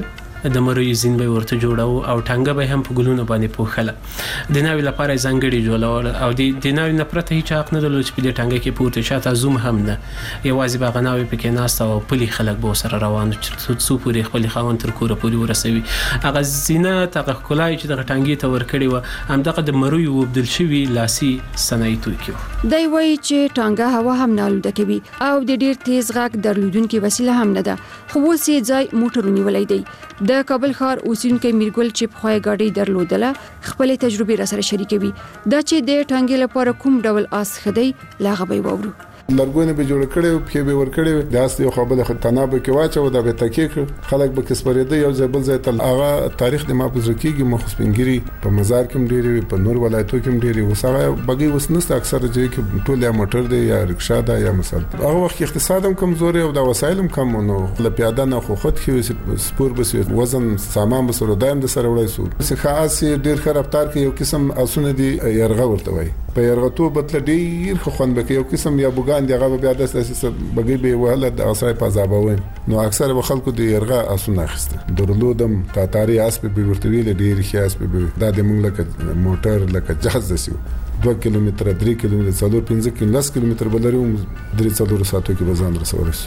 د مروي زین به ورته جوړاو او ټانګه به هم په ګلونو باندې پوښله د ناوی لپاره ځانګړي جوړول او د ناوی نه پرته هیڅ حق نه درلود چې په دې ټانګه کې پورته شاته زوم هم نه یوازې به غناوي پکې ناست او پلي خلک به سره روان چې څو پورې خپل خاون تر کوره پورې ورسوي هغه زینت هغه کولای چې د ټانګې ته ورکړي و هم دغه د مروي وبدل شوی لاسي صنایع توکي دی وایي چې ټانګه هوا هم نه آلوده کوي او د ډیر تیز غږ درلودونکي وسیله هم نه ده خو اوس یې ځای موټرونی ولای دی د کابل ښار اوسیدونکو میرګل چې په خوای گاډي درلودله خپل تجربه را سره شریکوي دا چې د ټانګې لپاره کوم ډول اس خدي لاغه به وورو لرګونه به جوړ کړي او په به ور کړي د اس یو خبره خطرناک به کې واچو دا به تکیک خلک به کسبرېده یو ځبل ځای تل هغه تاریخ د ماپوز کېږي مخسپنګری په مزار کې ډېری په نور ولایتو کې ډېری وسره بګي وسنست اکثر ځای کې ټول یا موټر دی یا رکشا ده یا مثلا هغه وخت اقتصاد هم کمزوري او د وسایل هم کم نو ل پیاده نه خو خود کې سپور بس وزن سامان به سره دایم د سره وړای سو څه خاص ډېر خراب رفتار کې یو قسم اسونه دي يرغه ورته وای په يرغتو بتل ډیر خو خوند بکې یو قسم یا بوګان دی هغه بیا د اساس بګي به وهله د اسای په عذابوي نو اکثر به خلکو د يرغه اسونه اخسته درلودم تاتاری اس په ورته ویل ډیر خیاس په د موږ لکه موټر لکه جهاز دسیو 2 کیلومتر 3 کیلومتر 4-5 کیلومتر بلریو 3-4 ساعتو کې بزان رسولس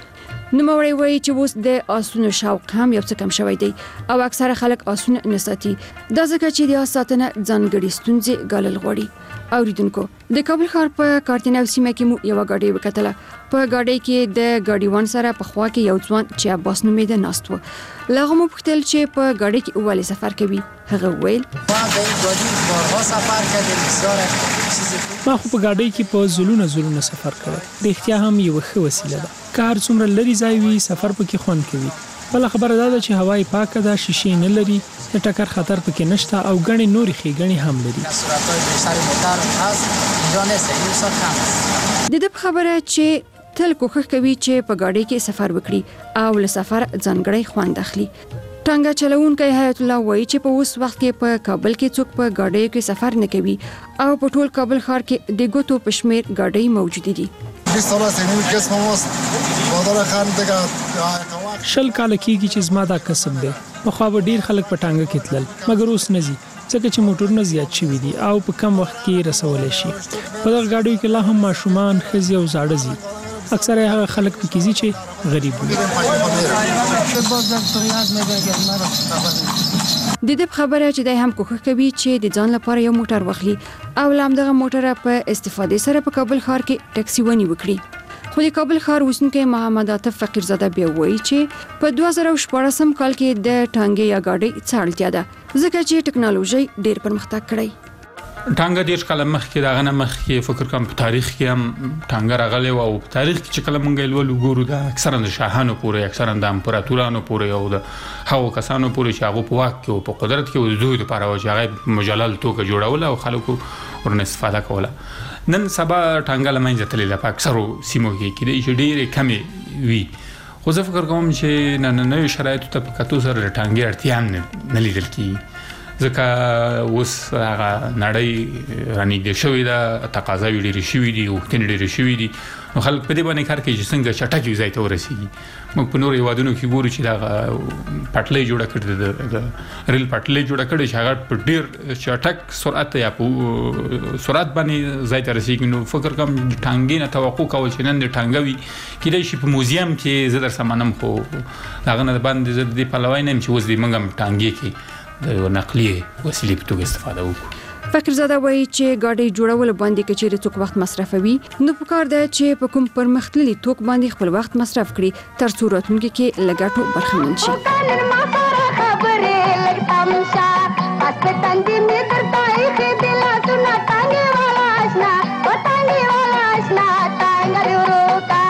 نو موري وایي چې اوس د اسونو شوق هم یو څه کم شوی دی او اکثره خلک اسونه نساتي دا ځکه چې د اساتنه ځانګړي ستونزې ګالل غوړي اوریدونکو د کابل ښار په کارتینو سیمه کې مو یو غاډي وکټله په غاډي کې د غاډي وان سره په خوا کې یو ځوان چې عباس نومېده ناست و لغه مو پختل چې په غاډي کې اوله سفر کوي هغه ویل ما د غاډي بارها سفر کړم بسیار ما خو په غاډي کې په زلونه سفر کړم د اختیار هم یو ښه وسیله ده کار څومره لري ځای وي سفر پکې خوند کوي بل خبره ده چې هوای پاکه ده شیشې نه لري د ټکر خطر پکې نشته او غني نوري خېګنی هم لري د دې خبره چې تل کوښښ کوي چې په غاډي کې سفر وکړي او له سفر ځانګړی خوند اخلي ټانګه چلوونکی حیات الله وایي چې په اوس وخت کې په کابل کې څوک په غاډي کې سفر نه کوي او په ټول کابل ښار کې د ګوتو پښمیر غاډي موجود دي شل کال کېږي چې زما دا کسب دی په خو به ډیر خلک په ټانګه کې تلل مګر اوس نزي ځکه چې موټرونه زیات شوي دي او په کم وخت کې رسول شي په دغه غاډیو کې لا هم ماشومان خزي او زاړه زی اکثره هغه خلک پکې زی چې غریب دي د دې خبره چې د هم کوښښ کوي چې د ځان لپاره یو موټر واخلي او لامدغه موټر په استفادې سره په کابل ښار کې ټکسي ونی وکړي خو د کابل ښار اوسنکي محمد عاطف فقیرزاده بیا وایي چې په 2014 کال کې د ټانګې یا غاډي څاړتیا ده ځکه چې ټکنالوژي ډیر پرمختګ کړی ټانګه ډیر کله مخکې دا غنه مخکې فکر کوم په تاریخ کې هم ټانګه راغلی او په تاریخ کې چې کله مونږ ول وګورو دا اکثرا د شاهانو پورې اکثرا د امپراتورانو پورې او د هغو کسانو پورې چې هغه په واک کې او په قدرت کې او دوی لپاره او چې هغه مجلل توګه جوړول او خلکو ورنه استفاده کوله نن سبا ټانګه لمنځه تللی په اکثرو سیمو کې د ډېرې کمې وي خو زه فکر کوم چې نن نوې شرایطو ته په کتو سره ټانګې اړتیا نه لیدل کېږي ځکه اوس هغه نړۍ رانږدې شوې ده تقاضا یې ډېرې شوې دي غوښتنې ډېرې شوې دي نو خلک په دې باندې کار کوي چې څنګه چټک یو ځای ته ورسېږي موږ په نورو هېوادونو کې ګورو چې دغه پټلۍ جوړه کړې د ریل پټلۍ جوړه کړې چې هغه په ډېر چټک سرعت یا په سرعت باندې ځای ته رسېږي نو فکر کوم د ټانګې نه توقع کول چې نن د ټانګه وي کېدای شي په موزیم کې زه درسره منم خو هغه نه باندې زه د دې پلوی نه یم چې اوس د موږ هم ټانګې کې د نقلي وسیلې په توګه استفاده وکړو فقیرزاده وایي چې غاډي جوړول باندې کچېرې څوک وخت مصرفوي نو پکار ده چې په کوم پرمختللي توک باندې خپل وخت مصرف کړي تر څو راتلونکي کې لګټو برخمن شي خبرې لګتا مشا پس تندې مې ترتای کې دلا سنا ټانګې والا آشنا ټانګې والا آشنا ټانګې وروتا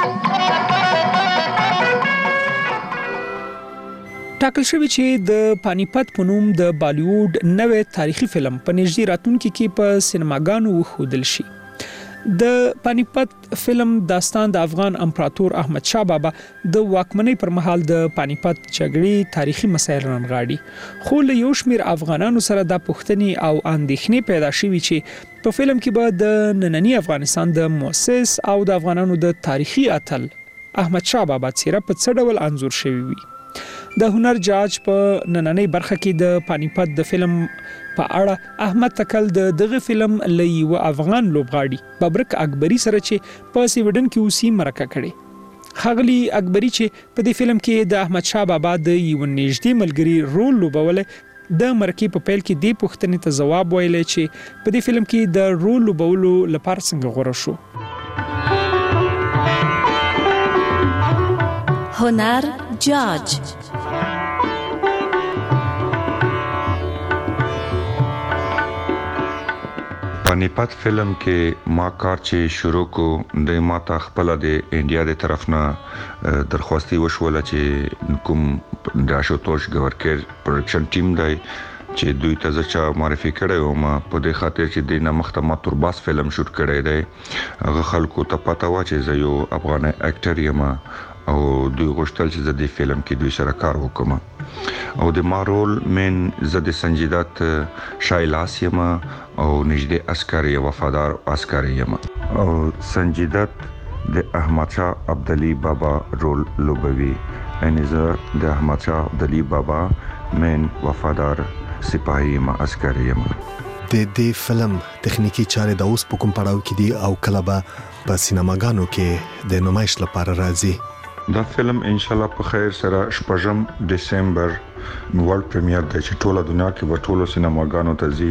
ټاکل شوی چې د پانیپت په نوم د بالیوډ نوې تاریخي فلم په نږدې راتلونکي کې په سینماګانو وښودل شي د پانیپت فلم داستان د افغان امپراتور احمد شاه بابا د واکمنۍ پر مهال د پانیپت جګړې تاریخي مسایل رانغاړي خو له یو شمېر افغانانو سره د پوښتنې او اندېښنې پیدا شوي چې په فلم کې به د نننی افغانستان د مؤسس او د افغانانو د تاریخي اتل احمد شاه بابا څیره په څه ډول انځور شوی وي د هنر جاج په نننۍ برخه کې د پانیپت د فلم په اړه احمد تکل دغه فلم لئی و افغان لوبغاړي ببرک اکبری سره چې په سویډن کې اوسې مرکه کړي خغلی اکبری چې په دې فلم کې د احمد شاه بابا د یو نږدې ملګری رول لوبول د مرکې په پیل کې د پوښتنې ته جواب ویلې چې په دې فلم کې د رول لوبولو لپاره څنګه غوړه شو. هنر جاج پانیپت فلم کې ما کار چې شروع کو د ماته خپل د انډیا د طرف نه درخواستي وشوله چې کوم د آشوتوش ګورکر پروډکشن ټیم دی چې دوی ته ځکه معرفي کړی و ما په دې خاطر چې د نمخته ما تورباس فلم شوټ کړی دی هغه خلکو ته پته و چې زه یو افغان اکټر یم او دوی غوښتل چې د دې فلم کې دوی سره کار وکړم او د ما رول من زه د سنجیدات شایلاس یم او نږدې عسکر یم وفادار عسکر یم او سنجیدات د احمد شاه عبدالي بابا رول لوبوي ان زه د احمد شاه عبدالي بابا من وفادار سپاهی یم عسکر یم. د دې فلم تخنیکی چارې د اوس په کوم پړاو کې دي او کله به په سینماګانو کې د نمایش لپاره راځي؟ دا فلم ان شاء الله په خیر سره 8 دسمبر ورلد پریمیر دی چې ټوله دنیا کې به ټولو سینماګانو ته ځي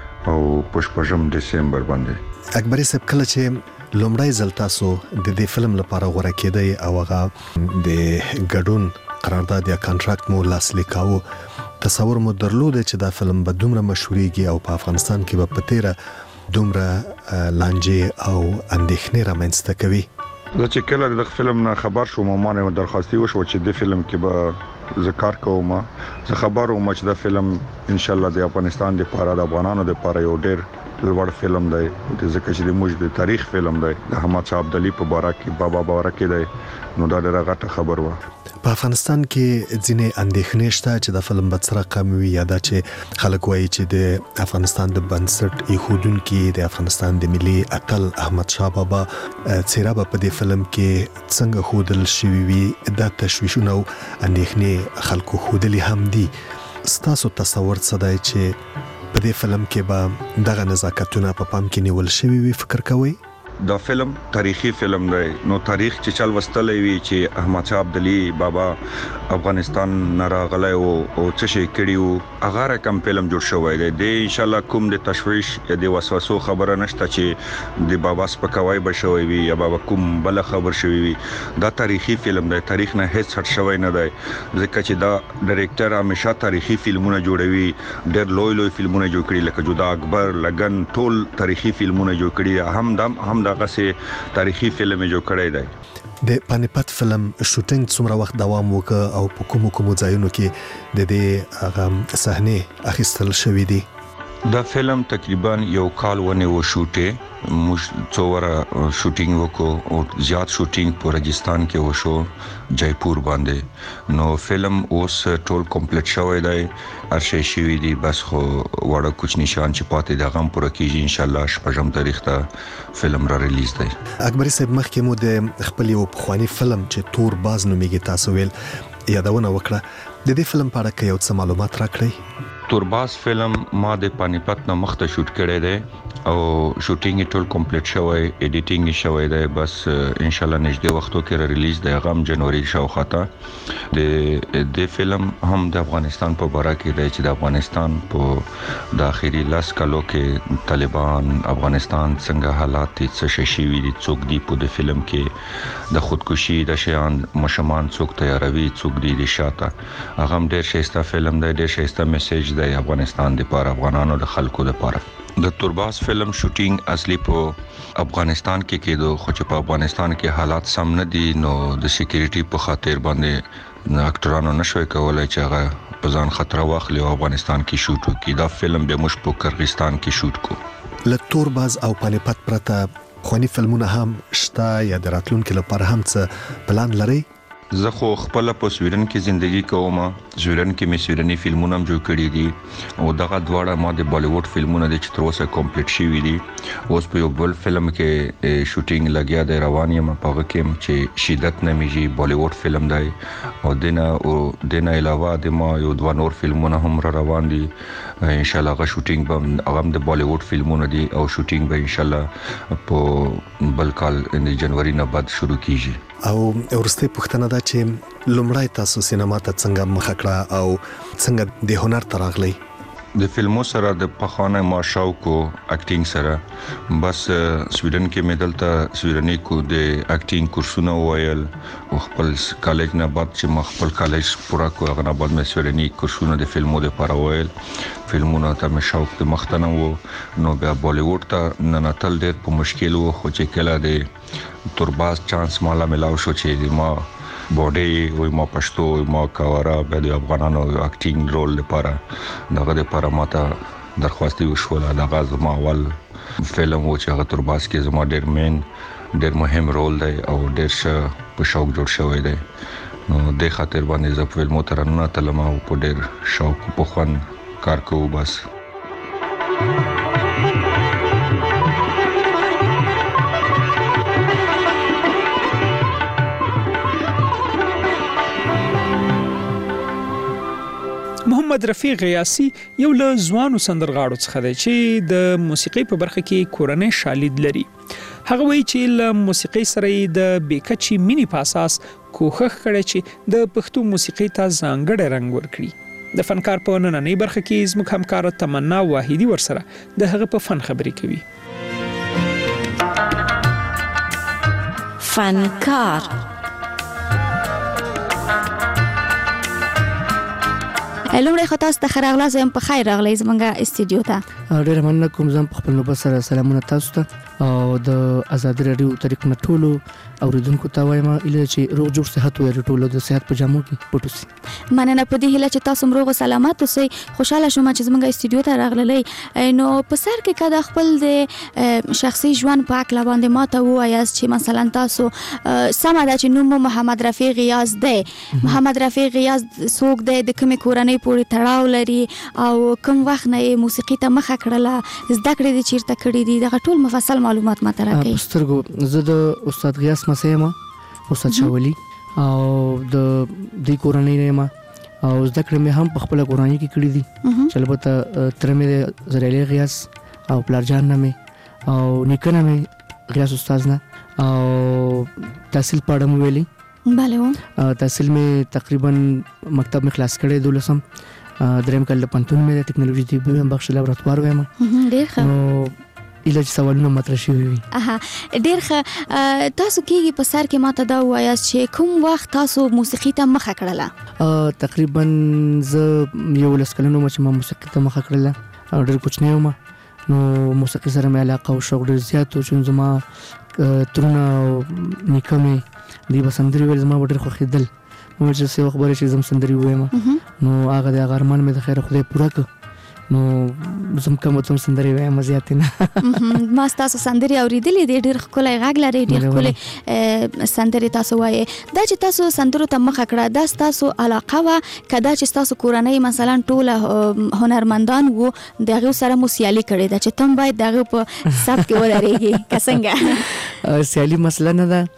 او په 8 دسمبر باندې. اکبر صاحب کله چې لومړی ځل تاسو د دې فلم لپاره غوړه کېدی او هغه د ګډون قرارداد یا کانټراکټ مو لاسلیک کاوه تصور مو درلود چې دا فلم به دومره مشهوريږي او په افغانستان کې به پتیره دومره لانجې او اندېښنې رامنځته کوي؟ زه چې کله د فلم نه خبر شوم ما نه درخواستي وشو چې د فلم کې به ذکر کوم زه خبر وم چې دا فلم ان شاء الله د افغانستان لپاره د افغانانو لپاره یو ډېر لوړ فلم دی د ځکه چې د موږ د تاریخ فلم دی د احمد شاه عبدالي په باره کې بابا باره کې دی نو دا ډېره غټه خبر و. په افغانستان کې ځینې اندېښنې شته چې د فلم به څه رقم وي یا دا چې خلک وایي چې د افغانستان د بنسټ ایښودونکي د افغانستان د ملي اتل احمد شاه بابا څیره به په دې فلم کې څنګه ښودل شوي وي دا تشویشونه او اندېښنې خلکو ښودلي هم دي. ستاسو تصور څه دی چې په دې فلم کې به دغه نزاکتونه په پام کې نیول شوي وي فکر کوئ؟ دا فلم تاریخي فلم دی نو تاریخ چې چل وستلې وی چې احمد شاه عبدالي بابا افغانستان نه راغلی او څه شي کړی وو هغه رقم فلم جوړ شوی دی د ان شاء الله کوم د تشویش یا د وسوسو خبره نشته چې د بابا سپکوي بشوي وي یا بابا کوم بل خبر شوی وي دا تاریخي فلم دی تاریخ نه هیڅ هټ شوی نه دی ځکه چې دا ډایرکټر همیشه تاریخي فلمونه جوړوي ډېر لوی فلمونه جوړ کړي لکه جودا اکبر لګن ټول تاریخي فلمونه جوړ کړي هم دغه سي تاریخي فلم جوړ کړی دی. د پانیپت فلم شوټینګ څومره وخت دوام وکړ او په کومو ځایونو کې د دې هغه صحنې اخیستل شوې دي؟ دا فلم تقریبا یو کال ونه و شوټه موږ څوره شوټینګ وکړو او زیات شوټینګ په راجستان کې وشو جایپور باندې نو فلم اوس ټول کمپلیټ شوی دی هر شي شوی دی بس خو وړه کوچ نشان چې پاتې د غم پوره کیږي ان شاء الله 8 تاریخ ته فلم را ریلیز دی. اکبر صاحب مخکې مو د خپل یو پخوانی فلم چې تور باز نومیږي تاسو ویل یادونه وکړه د دې فلم په اړه کې یو څه معلومات راکړئ؟ تورباز فلم ما د پانیپت نه مخته شوټ کړی دی او شوټینګ ټول کمپلیټ شوی ایډیټینګ شوی دی بس ان شاء الله نږدې وختو کې ریلیز دی غم جنوري شاوخته د فلم هم د افغانستان په باره کې دی چې د افغانستان په د اخیری لاس کالو کې طالبان افغانستان څنګه حالات څه شي وي څوک دی په د فلم کې د خودکشي د شیان مشمان څوک تیاروي څوک دی د شاته هغه ډېر شایسته فلم دی ډېر شایسته میسج د افغانستان لپاره افغانانو د خلکو لپاره. د تورباز فلم شوټینګ اصلي په افغانستان کې کېدو خو چې په افغانستان کې حالات سم نه دي نو د سکیورټي په خاطر باندې اکټرانو نشوي کولای چې هغه په ځان خطر واخلي او افغانستان کې شوټ وکړي. دا فلم به موږ په قرغیزستان کې شوټ کو. له تورباز او پانیپت پرته خواني فلمونه هم شته یا د راتلونکو لپاره هم څه پلان لري؟ زه خو خپل په سویډن کې ژوندۍ کوم. سویډن کې مې سویډني فلمونه هم جوړ کړي دي او دغه دواړه ما د بالیووډ فلمونه د چې تر اوسه کمپلیټ شوي دي. اوس په یو بل فلم کې شوټینګ لګیا دی، روان یم په هغه کې چې شدت نمیږي بالیووډ فلم دی او دنه علاوه د ما یو دوه نور فلمونه هم را روان دي. ان شاء الله هغه شوټینګ به هغه د بالیووډ فلمونه دي او شوټینګ به ان شاء الله په بل کال د جنوري نه بعد شروع کیږي. او ورسته پښتنه دا چې لومړی تاسو سینما ته څنګه مخ کړه او څنګه د هنر تراغلی؟ د فلمو سره د پخوانه ما شاوکو اکټینګ سره بس سویډن کې مې دلته سویډني کو د اکټینګ کورسونه وایل او خپل کالج نه بعد چې ما خپل کالج پورا کو هغه نه بعد مې سویډني کورسونه د فلمو لپاره وایل. فلمونه ته مې شوق د مختنه وو نو بیا بالیووډ ته ننتل ډېر په مشکل وو، خو چې کله د ترباز چانس مالا ملاو شو چې ما بوډي وي ما پښتو ما کاورا به د افغانانو اکټینګ رول لپاره دغه لپاره ماته درخواست وشوله. دغه زما اول فلم و چې هغه ترباز کې زما ډېر مهم رول دی او ډېر ښه په شوق جوړ شوی دی. نو د خاطر باندې زه فلمو ته نه تلم او په ډېر شوق په خوان کار کوو. بس محمد رفیع غیاسی یو له ځوانو سندرغاړو څخه دی چې د موسیقۍ په برخه کې کورنۍ شالید لري. هغه وایي چې له موسیقۍ سره د بیکچي مینی په اساس کوښښ کړی چې د پښتو موسیقۍ ته ځانګړی رنګ ورکړي. د فنکار په نننۍ برخه کې زموږ همکار تمنا واحدی ورسره د هغه په فن خبرې کوي. فنکار لومړی خو تاسو ته ښه راغلاست، یم په خیر راغلی زموږ استودیو ته. ډېره مننه کوم. زه په خپل نوبت سره سلامونه تاسو ته او د ازادي راډیو طریق نه ټولو اوریدونکو ته وایم اله چې روغ جوړ صحت ولري، ټولو د صحت په جامو کې پټو سي. مننه په دې هیله چې تاسو روغ او سلامت اوسئ. خوشاله شوم چې زموږ استودیو ته راغللی. نو په سر کې کده خپل د شخصي ژوند په اړه باندې ماته وایاست چې مثلا تاسو سمه ده چې نوم محمد رفیع غیاث دی. محمد رفیع غیاث څوک دی، د کومې کورنۍ پورې تړاو لري او کوم وخت نه موسیقي ته مخه کړله، زده کړې دي چیرته کړې دي، دغه ټول مفصل معلومات ماته راکړئ. سترګو زه د استاد غیاث مسیمه استاد شاولی او د دې کورنۍ نه ما او زده کړې مې هم په خپل کورنۍ کې کړې دي چې البته تر مې زریلی غیاث او پلارجان نه مې او نیکه نه مې غیاث استاد نه او تحصیل پاړم ویلي. بله تحصیل مې تقریبا مکتب مې خلاص کړی 12 دریم کال د پنتون مې د ټکنالوژي دی په بخش لابراتوار وایم. ډېر ښه. اله سوالونه مطرح شوي وي. ډېر ښه. تاسو کېږي په سر کې ماته دا وایاست چې کوم وخت تاسو موسیقي ته مخه کړله؟ تقریبا زه 11 کلونو چې ما موسیقي ته مخه کړله، ډېر کوچنی وم نو موسیقي سره مې علاقه او شوق ډېر زیات و چې زما ترونه او نیکه مې دی بسندري ویل زما ډېر خوښېدل. مې چې څه خبره چې زم سندري وایم نو هغه د ارمان مې د خیر خدای پوره کړ. نو زم کوم څه سندري وایم زیات نه. ما تاسو سندري اوریدلې دي، ډېر ښکلی غږ لري، ډېر ښکلی سندري تاسو وایي. دا چې تاسو سندرو ته مخه کړه دا تاسو علاقه وه کدا چې تاسو کورنۍ مثلا ټول هنرمندان وو دغه سره مو سیالي کړې ده چې تم باید دغه په سب کې ولرېږي که څنګه؟ سیالي مسله نه ده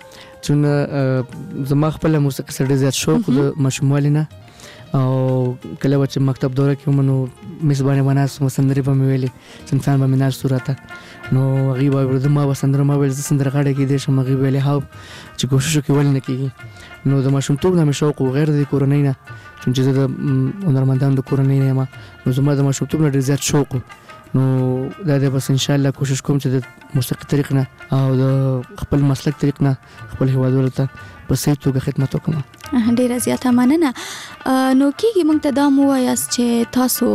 چې زما خپل موسیقي سره زیات شوق د مشمول نه او کله چې مکتب دوره کې ومنو میزبانه وناس سندري په ویلې سنفان په منار صورت نو غیبه ورته ما وسندره ما ویل سندره غاړه کې دې شم غیبه له هاو چې کوشش وکول نه کیږي. نو د مشمتوب نه شوق او غیر د کورنۍ نه چې د هنرمندانو د کورنۍ نه ما نو زما د مشمتوب نه ډیر زیات شوق نو دا د بس ان شاء الله کوشش کوم چې د موسیقي طریق نه او د خپل مسلک طریق نه خپل هیواد ولته په صحیح توګه خدمت وکړم. ډیره زیاته مننه. نو کېږي موږ ته دا مو وایاست چې تاسو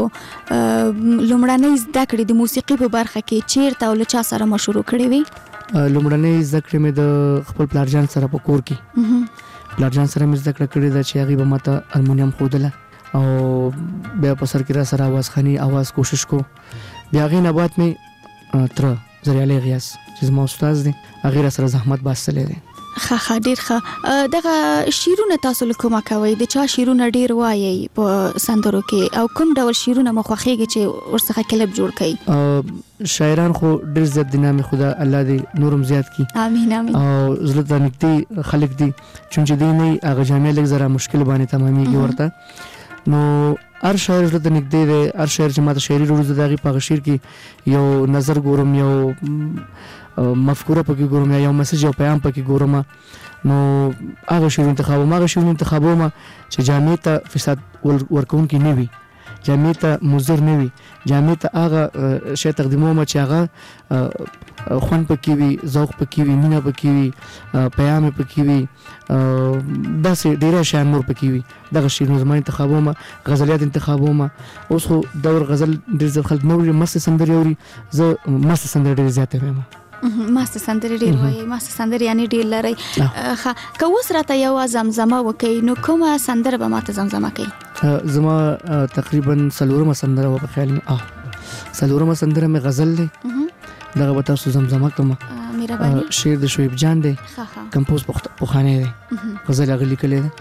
لومړنۍ زده کړې د موسیقي په برخه کې چیرته او له چا سره مو شروع کړې وي؟ لومړنۍ زده کړې مې د خپل پلارجان سره په کور کې پلارجان سره مې زده کړه کړې ده چې هغې به ماته هارمونیم ښودله او بیا په سر کې را سره اواز خاني اواز کوشش کو. بیا هغې نه بعد مې تره زریالی غیاث چې زما استاد دی هغې را سره زحمت باسلی دی. خا ډیر ښه. دغه شیرونه تاسو کومه کوي؟ د چا شیرونه ډیر وایي په سندرو کې او کوم ډول شیرونه مخوخیږي چې ورڅخه کلب جوړ کړي؟ شاعران خو ډیر زیات دي، نامه خدا الله دې نورم زیات کی. امين امين. او زړه ته نږدې خلک دي چې دې نه هغه جامع لږ زره مشکل باندې تمامېږي ورته. نو هر شاعر زړه ته نږدې دی، هر شاعر چې ماته شاعري روزه دغه په شعر کې یو نظر ګورم، یو مفکوره پکې ګورم، یو میسج او پیغام پکې ګورم. نو هغه شعر انتخابوم چې جامع ته فساد ورکون کې نه وي، جامع ته مضر نه وي، جامع ته هغه شی تقدیموم چې هغه خوان پکې وي، ذوق پکې وي، مینه پکې وي، پیغام پکې وي، داسې ډیره شیان نور پکې وي. دغه شعرونه زما انتخابوم، غزلیات انتخابوم. اوس خو دور غزل ډیر ځل خلک نو مست سندري اوري، زه مست سندري ډیر زیات وایم. مست سندري ډیر وایي، مست سندري یعنی ډیر لري. ښه که اوس راته یو زمزمه وکي نو کومه سندره به ماته زمزمه کوي؟ زما تقریبا سلورمه سندره و په خیال مې سلورمه سندره مې غزل دی، دغه به تاسو زمزمه کوم. مهرباني. شعر د شعیب جان دی، کمپوز پوخانه دی، غزل هغه لیکلی دی.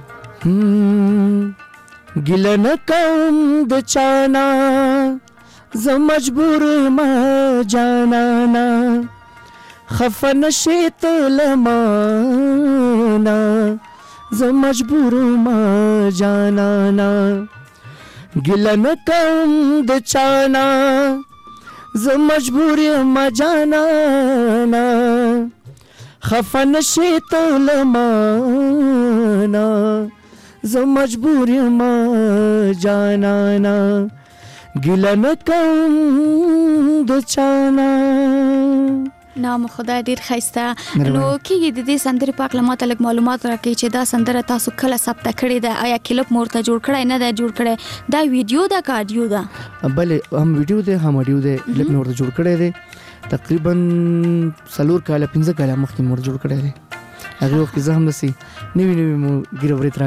ګیله نه کوم د چانا زه مجبور ما جانانا، خفه نشي ته له مانا زه مجبور ما جانانا. ګیله نه کوم د چانا زه مجبور ما جانانا، خفه نشي ته له مانا زه مجبور ما جانانا. ګیله نه کوم د چانا. نام خدای ډیر خیسته. نو کېږي د دې سندرې په اړه ماته لږ معلومات راکړئ چې دا سندره تاسو کله ثبت کړې ده؟ آیا کلیپ مورته جوړ کړی نه ده جوړ کړی؟ دا ویډیو ده که اډیو ده؟ بلې هم ویډیو ده هم اډیو ده. کلیپ مورته جوړ کړی دی تقریبا 4 کاله 15 کاله مخکې مور جوړ کړی دی. هغه وخت زه هم نسی نوی مو ګیرورې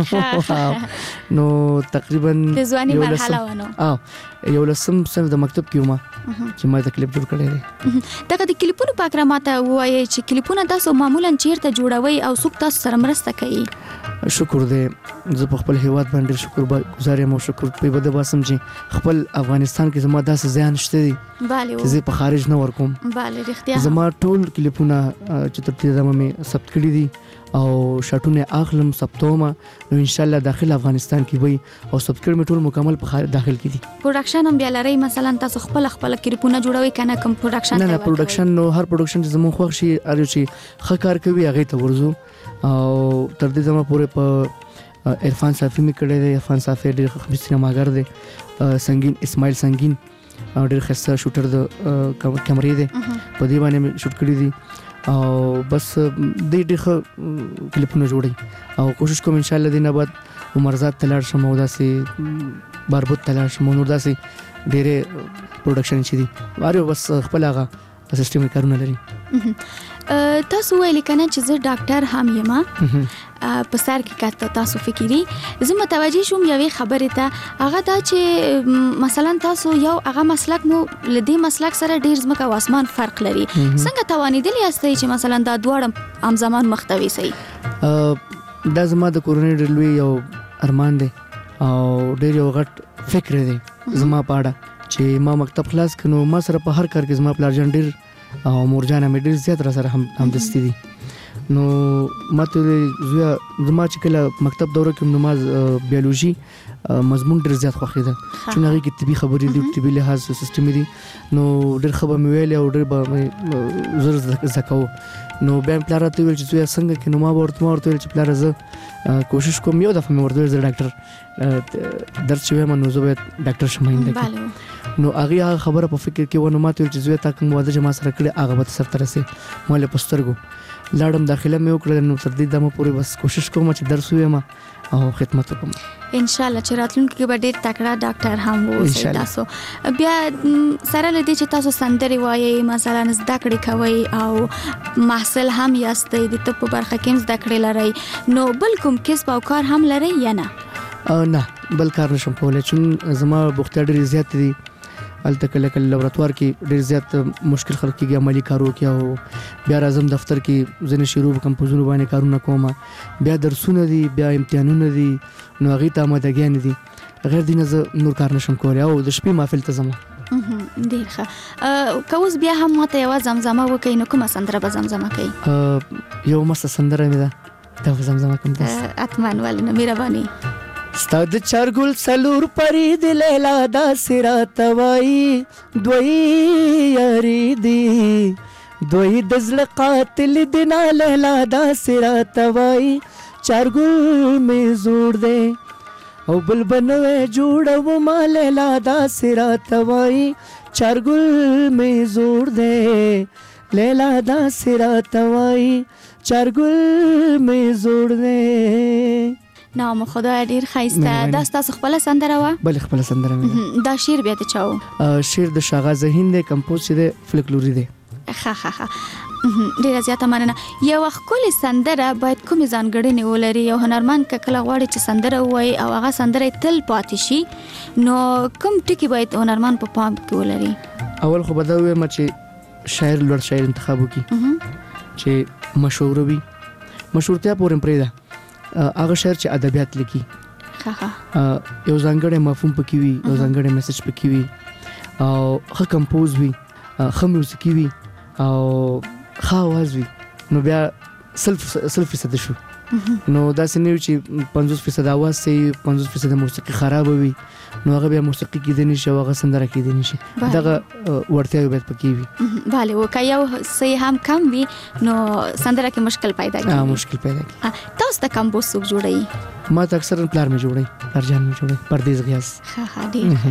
راغلی نو تقریبا د ځواني مرحله ونه یو لسم صنف د مکتب کې ومه چې ما د کلیپ جوړ کړی دی. دغه د کلیپونو په اړه ماته ووایي چې کلیپونه تاسو معمولا چیرته جوړوي او څوک تاسو سره مرسته کوي؟ شکر دې زه په خپل هیواد باندې شکر گزارم او شکر په بده باسم چې خپل افغانستان کې زما داسې ځان شته دي چې زه په خارج نه ورکوم. bale رښتیا زما ټول کلیپونه چې تر دې زما مې ثبت کړی دي او شاټونه اخلم ثبتوم نو ان شاء الله داخل افغانستان کې وي او ثبت کړم ټول مکمل په داخل کې دي. پروډکشن هم بیا لري مثلا تاسو خپل کلیپونه جوړوي کنه کوم پروډکشن؟ نه پروډکشن نو هر پروډکشن چې زموږ خوښ شي ارو چې خکار کوي هغه ته ورزو او تر دې زما پورې په عرفان صافی می کړی دی. عرفان صافی ډېر ښه سینماګر دی. سنگین اسماعیل سنگین ډېر ښه شوټر د کیمرې دی په دې باندې شوټ کړی دی او بس دې ډېر کلیپونه جوړي او کوشش کوم ان شاء الله دینه بعد عمرزاد تلار شم او داسې باربود تلار شم نور داسې ډېر پروډکشن چي دي واره بس خپل هغه سیستم کارونه لري. تاسو ویل کنه چې زه ډاکټر هم یم په سر کې کاته تاسو فکری زه متوجه شوم یوې خبرې ته هغه دا چې مثلا تاسو یو هغه مسلک مو لدی مسلک سره ډیر ځمکه او اسمان فرق لري څنګه توانیدل یاستئ چې مثلا دا دواړه همزمان مختوي سي؟ دا زما د کورنۍ ډېر لوی یو ارمان دی او ډېر یو غټ فکر دی زما پاړه چې ما مکتب خلاص کړو ما سره په هر کار کې زما پلار جان ډېر او مورجانه مې ډېر زیات را سره هم دستی دي. نو ماته زویا زما چې کله مکتب دوره کې نماز بیولوژي مضمون ډېر زیات خوښ ده چې هغه کې طبي خبرې دي طبي لحاظ سیستم دي نو ډېر خبر مې ویل او ډېر به زر زکاو نو بیا پلار ته ویل چې زویا څنګه کې نو ما ورته ویل چې پلار زه کوشش کوم یو دفعه مې ورته زه ډاکټر درس شوم نو زه ډاکټر شمه نو هغه خبره په فکر کې ونه ماته چې زوی تا کوم واده جما سره کړی هغه به سره ترسه مله پسترګو لاړم داخله مې وکړل نو تر دې دمه پورې بس کوشش کوم چې درس ویم او خدمت وکم ان شاء الله چې راتلونکي کې به ډېر تکړه ډاکټر هم ووسئ. تاسو بیا سره لدی چې تاسو سندري وایي مثلا زده کړې کوي او محصل هم یاستئ د طب په برخه کې زده کړې لري نو بل کوم کسب او کار هم لري یا نه؟ نه بل کار نشم کولای چون زما بوختیا ډېر زیات دي الته کله کله لابراتوار کې ډیر زیات مشکل خلک کېږي عملی کارو کې او بیا راځم دفتر کې ځنه شروع کمپوزونو باندې کارونه کوم بیا درسونه دي بیا امتحانونه دي نو هغه ته آمادګي نه دي غیر دینه زه نور کار نشم کولای او د شپې محفل ته ځم ډیر ښه کوس بیا هم ماته یو زمزمه وکي نو کومه سندره به زمزمه کوي یو مست سندره مې ده دا زمزمه کوم تاسو اتمن ولنه مهرباني ستاد چرګل سلور پری د لیلا دا سرا توای دوی یاری دی دوی دزل قاتل دنا لیلا دا سرا توای چرګل می زور دی او بل بنوي جوړو ما لیلا دا سرا توای چرګل می زور دی لیلا دا سرا توای چرګل می زور دی نام خدای ډیر خیسته دا تاسو خپل سندره وا بل خپل سندره مې دا شعر بیا ته چاو شعر د شاغا ذهین دی کمپوز دی فلکلوري دی ها ډیر زیاته مننه یو خپل سندره باید کوم ځانګړنې ولري یو هنرمند کله غواړي چې سندره وای او هغه سندره تل پاتې شي نو کوم ټکی باید هنرمند په پام کې ولري اول خو به دا وایم چې شاعر لوړ شاعر انتخاب وکړي چې مشهور وي مشهورتیا پورې پرې ده هغه شعر چې ادبیات لیکي یو ځانګړی مفهوم پکې وي یو ځانګړی میسج پکې وي او ښه کمپوز وي ښه میوزیکي وي او ښه आवाज وي نو بیا 100% شو نو دا سنوي چې 50% आवाज سي 50% موسیقي خراب وي نو هغه بیا موسیقي کې دي نشي هغه سندره کې دي نشي دغه ورته به پکې وي bale وکایو سي هم کم وي نو سندره کې مشکل پیدا کیږي مشکل پیدا کیږي تاسو ته کم بوسوک جوړي ما ته اکثر پلار مې جوړي پرجان مې جوړي پردیس غیاس ها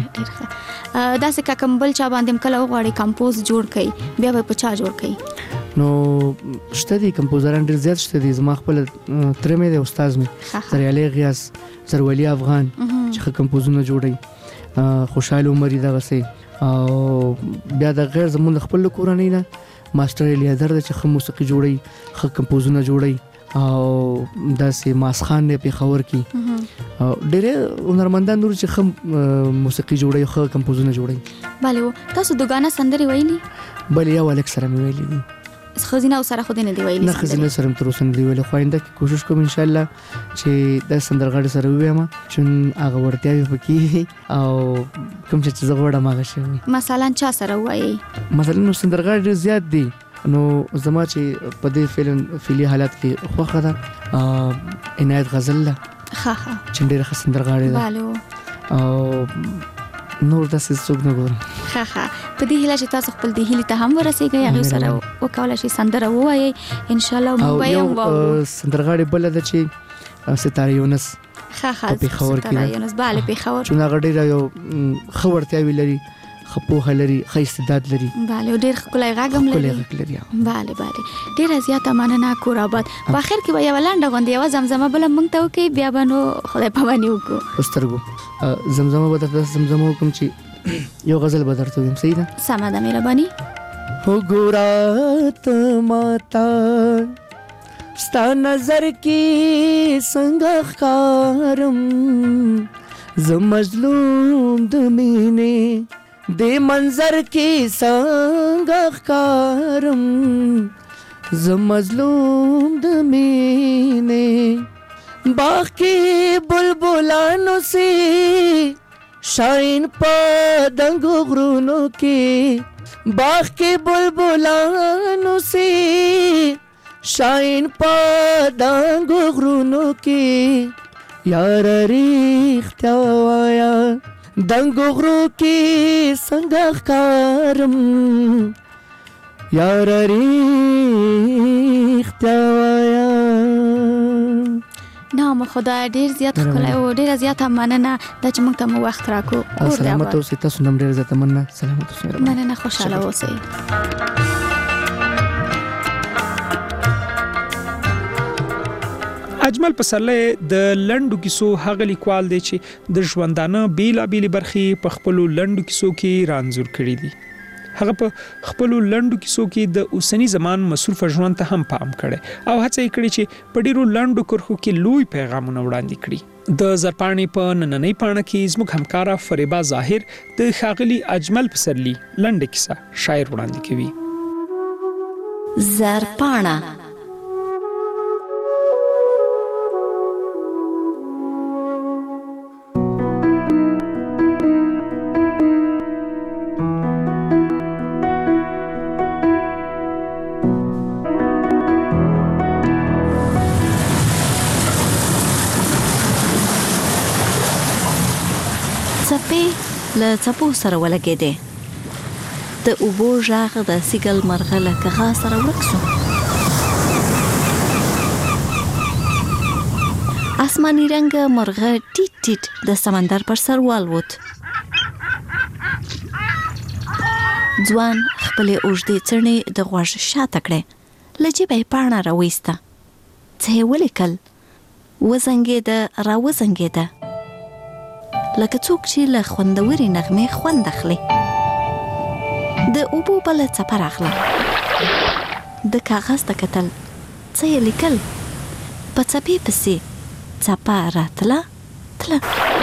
ډیر دا څه کمبل چا باندې کله غواړي کمپوز جوړ کړي بیا به پچا جوړ کړي نو شته دي کمپوزران ډیر زیات شته دي زما خپل تر مې د استاد مې زریالي غیاس زرولی افغان چې کمپوزونه جوړي خوشاله عمر دغه سي او بیا د غیر زمون خپل کورنۍ نه ماستر الیادر د چې موسیقي جوړي خ کمپوزونه جوړي او داسې ماسخان نه په خبر کې او ډېر هنرمندان نور چې خ موسیقي جوړي خ کمپوزونه جوړي bale تاسو دغه سندري ویلي بل یو الک سره مې ویلي دي خزینه او سره خو دې نه دی ویلي نه خزینه سره تر اوسه نه دی ویلي خو آینده کې کوشش کوم ان شاء الله چې د سندرغاړي سره ویم چې هغه ورتیا پکې او کوم چې زه غواړم هغه شي مثلا چا سره وایي مثلا نو سندرغاړي زیات دي نو زما چې په دې فعلی حالت کې خوخه ده عنایت غزل ها چې ډېر ښه سندرغاړي ده او نور داسې څوک نه ګورم په دې هیله چې تاسو خپل دې هیله ته هم ورسیږئ هغه سره وکولای شي سندره ووایي ان شاء الله مو به هم او سندرغاړي بل د چې ستاره یونس په خبر کې یونس bale په خبر چې هغه ډېر یو خبرتیا ویلري خپوه لري خې استعداد لري bale ډېر خلای غاګم لري bale ډېر زیاته مننه کورابات په اخر کې یو لاندې غونډه یو زمزمه بل مونږ ته وکي بیا بنو خدای په باندې وکړو استرګو زمزمه به د زمزمه کوم چې یو غزل به درته ویم صحیح ده سمه ده مهرباني وګورات ماتا ستا نظر کې څنګه ښکارم زه مظلوم د مینې دې منظر کې څنګه ښکارم زه مظلوم د مینې باغ کې بلبلانو سي شاین پا دنگو غرونو کې باغ کې بلبلانو سي شاین پا دنگو غرونو کې یار ریختیا وایا دنگو غرو کې څنګه ښکارم یار ریختیا وایا نام خدای ډیر زیات خلای او ډیر زیات مننه د چې موږ ته مو وخت راکو سلامت اوسئ تاسو نم ډیر زیات مننه سلامت اوسئ مننه خوشاله اوسئ اجمل پسرلی د لندو کیسو هغه لیکوال دی چې د ژوندانه بیلابېلې برخې په خپل لندو کیسو کې رانځور کړي دي هغه په خپل لنډو کیسو کې د اوسنی زمان مصروف ژوند ته هم پام کړي او هڅه یې کړې چې په ډیرو لنډو کرښو کې لوی پیغامونه وړاندې کړي. د زرپاڼې په نننۍ پاڼه کې زموږ همکارا فریبا ظاهر د ښاغلي اجمل پسرلی لنډه کیسه شاعر وړاندې کوي. زرپاڼه له څپو سره ولګېدې. د اوبو ژغ د سیګل مرغه له کغا سره ورک شو. آسماني رنګ مرغه ټیټ ټیټ د سمندر پر سر والوت. ځوان خپلې اوږدې څڼې د غوږ شاته کړې. له جیبه یې پاڼه راویسته. څه یې ولیکل؟ وزنګېده راوزنګېده لکه څوک چې له خوندورې نغمې خوند اخلي. د اوبو بله څپه راغله. د کاغذ ته کتل. څه یې لیکل؟ په څپې پسې څپه راتله تله.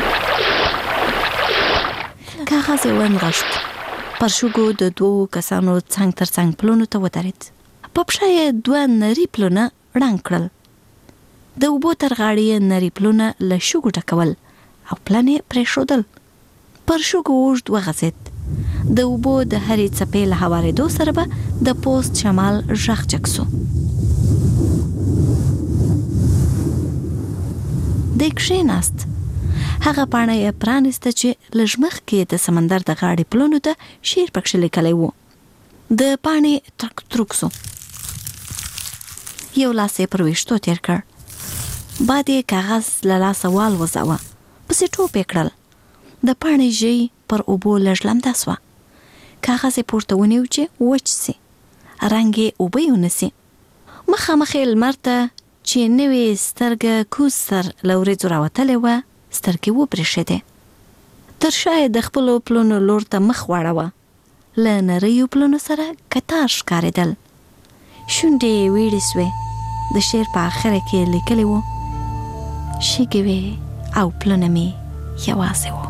کاغذ یې ونغښت. پر شګو د دوو کسانو څنګ تر څنګ پلونو ته ودرېد. په پښه یې دوه نري پلونه ړنګ کړل. د اوبو تر غاړې یې نري پلونه له شګو ډکول او پلنې پرېښودل. پر شګو اوږد وغځېد. د اوبو د هرې څپې له هوارېدو سره به د پوست شمال غږ جګ سو. دی کښېناست. هغه پاڼه یې پرانیسته چې لږ مخکې د سمندر د غاړې پلونو ته شعر پکښې لیکلی و. د پاڼې ترک ترک سو. یو لاس یې پر ویښتو تېر کړ. باد یې کاغذ له لاسه والوځاوه. پسې ټوپ یې کړل. د پاڼې ژۍ پر اوبو لږ لمده سوه. کاغذ یې پورته ونیو چې وچ سي. رنګ یې اوبه یونسي. مخامخ یې لمر ته چې نوې سترګه کوز سر له وریځو راوتلې وه سترګې وبرېښېدې. تر شا یې د خپلو پلونو لور ته مخ واړوه. له نریو پلونو سره کتار ښکارېدل. شونډې یې ویړې سوې. د شعر په آخره کې لیکلی و: شګې وې او پلونه مې یوازې و.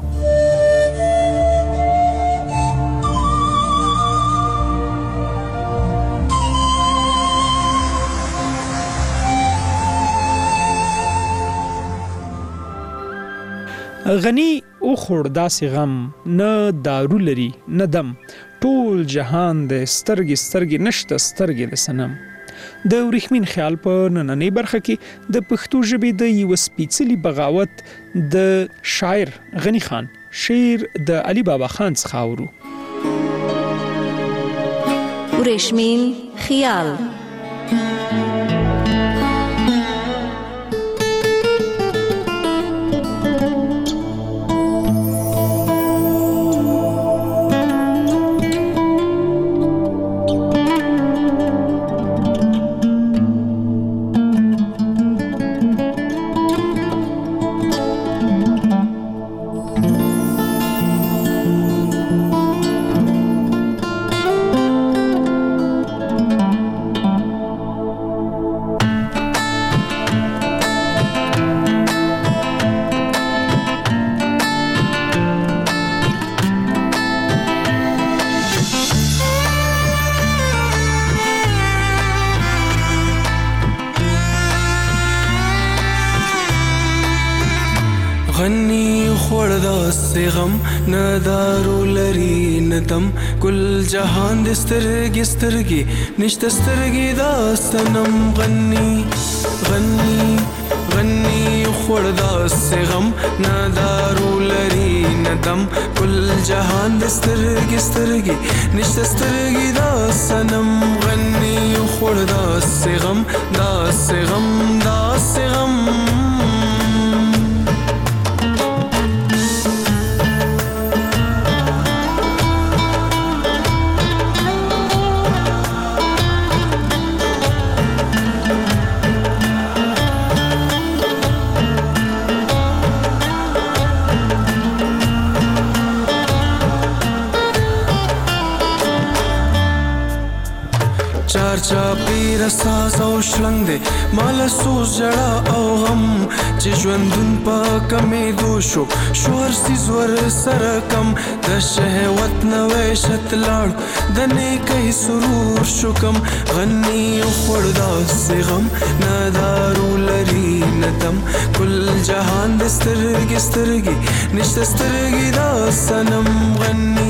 غنی اوخوړ داسې غم، نه دارو لري نه دم، ټول جهان د سترګې سترګې نشته سترګې د صنم. د ورېښمین خیال په نننۍ برخه کې د پښتو ژبې د یو سپېڅلي بغاوت د شاعر غنی خان شعر د علي بابا خان څخه اورو. ورېښمین خیال. غنی خوړ داسې غم، نه دارو لري نه دم، کل جهان د سترګې سترګې نشته سترګې دا صنم. غنی خوړ داسې غم، نه دارو لري نه دم، کل جهان د سترګې سترګې نشته سترګې دا صنم. غنی خوړ داسې غم داسې غم داسې غم. چا پیر ساز او شلنګ دې مال سوز جړه او غم چې ژوندون په کمې دوشو شور سیز ور سره کم د شهوت نوې شتلاړ د نیکي سرور شکم غني خور داسې غم نه دارو لري ندم کل جهان د سترګې سترګې نشته سترګې دا سنم غني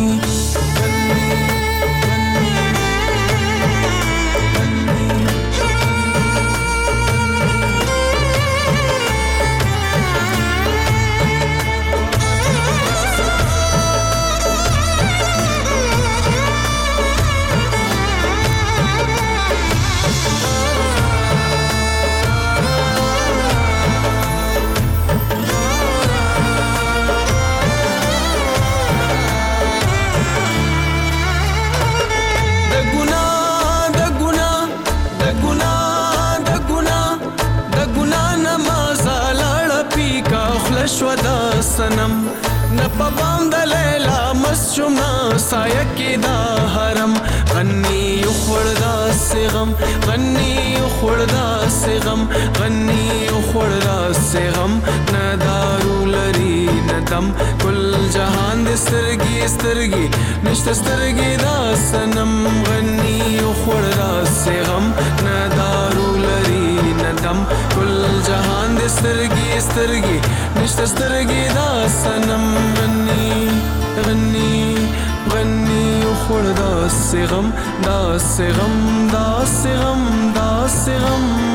سنم نپبام د لیلا مسجما سایه کې دا حرم غنی خوردا سغم غنی خوردا سغم غنی خوردا سغم ندارو لري ندم کل جهان د سترګي سترګي نشته سترګي دا سنم غنی خوردا سغم ندارو لري ندم کل جهان د سترګي سترګي نشته سترګي دا سنم غني غني غني خور دا سغم دا سغم دا سغم دا سغم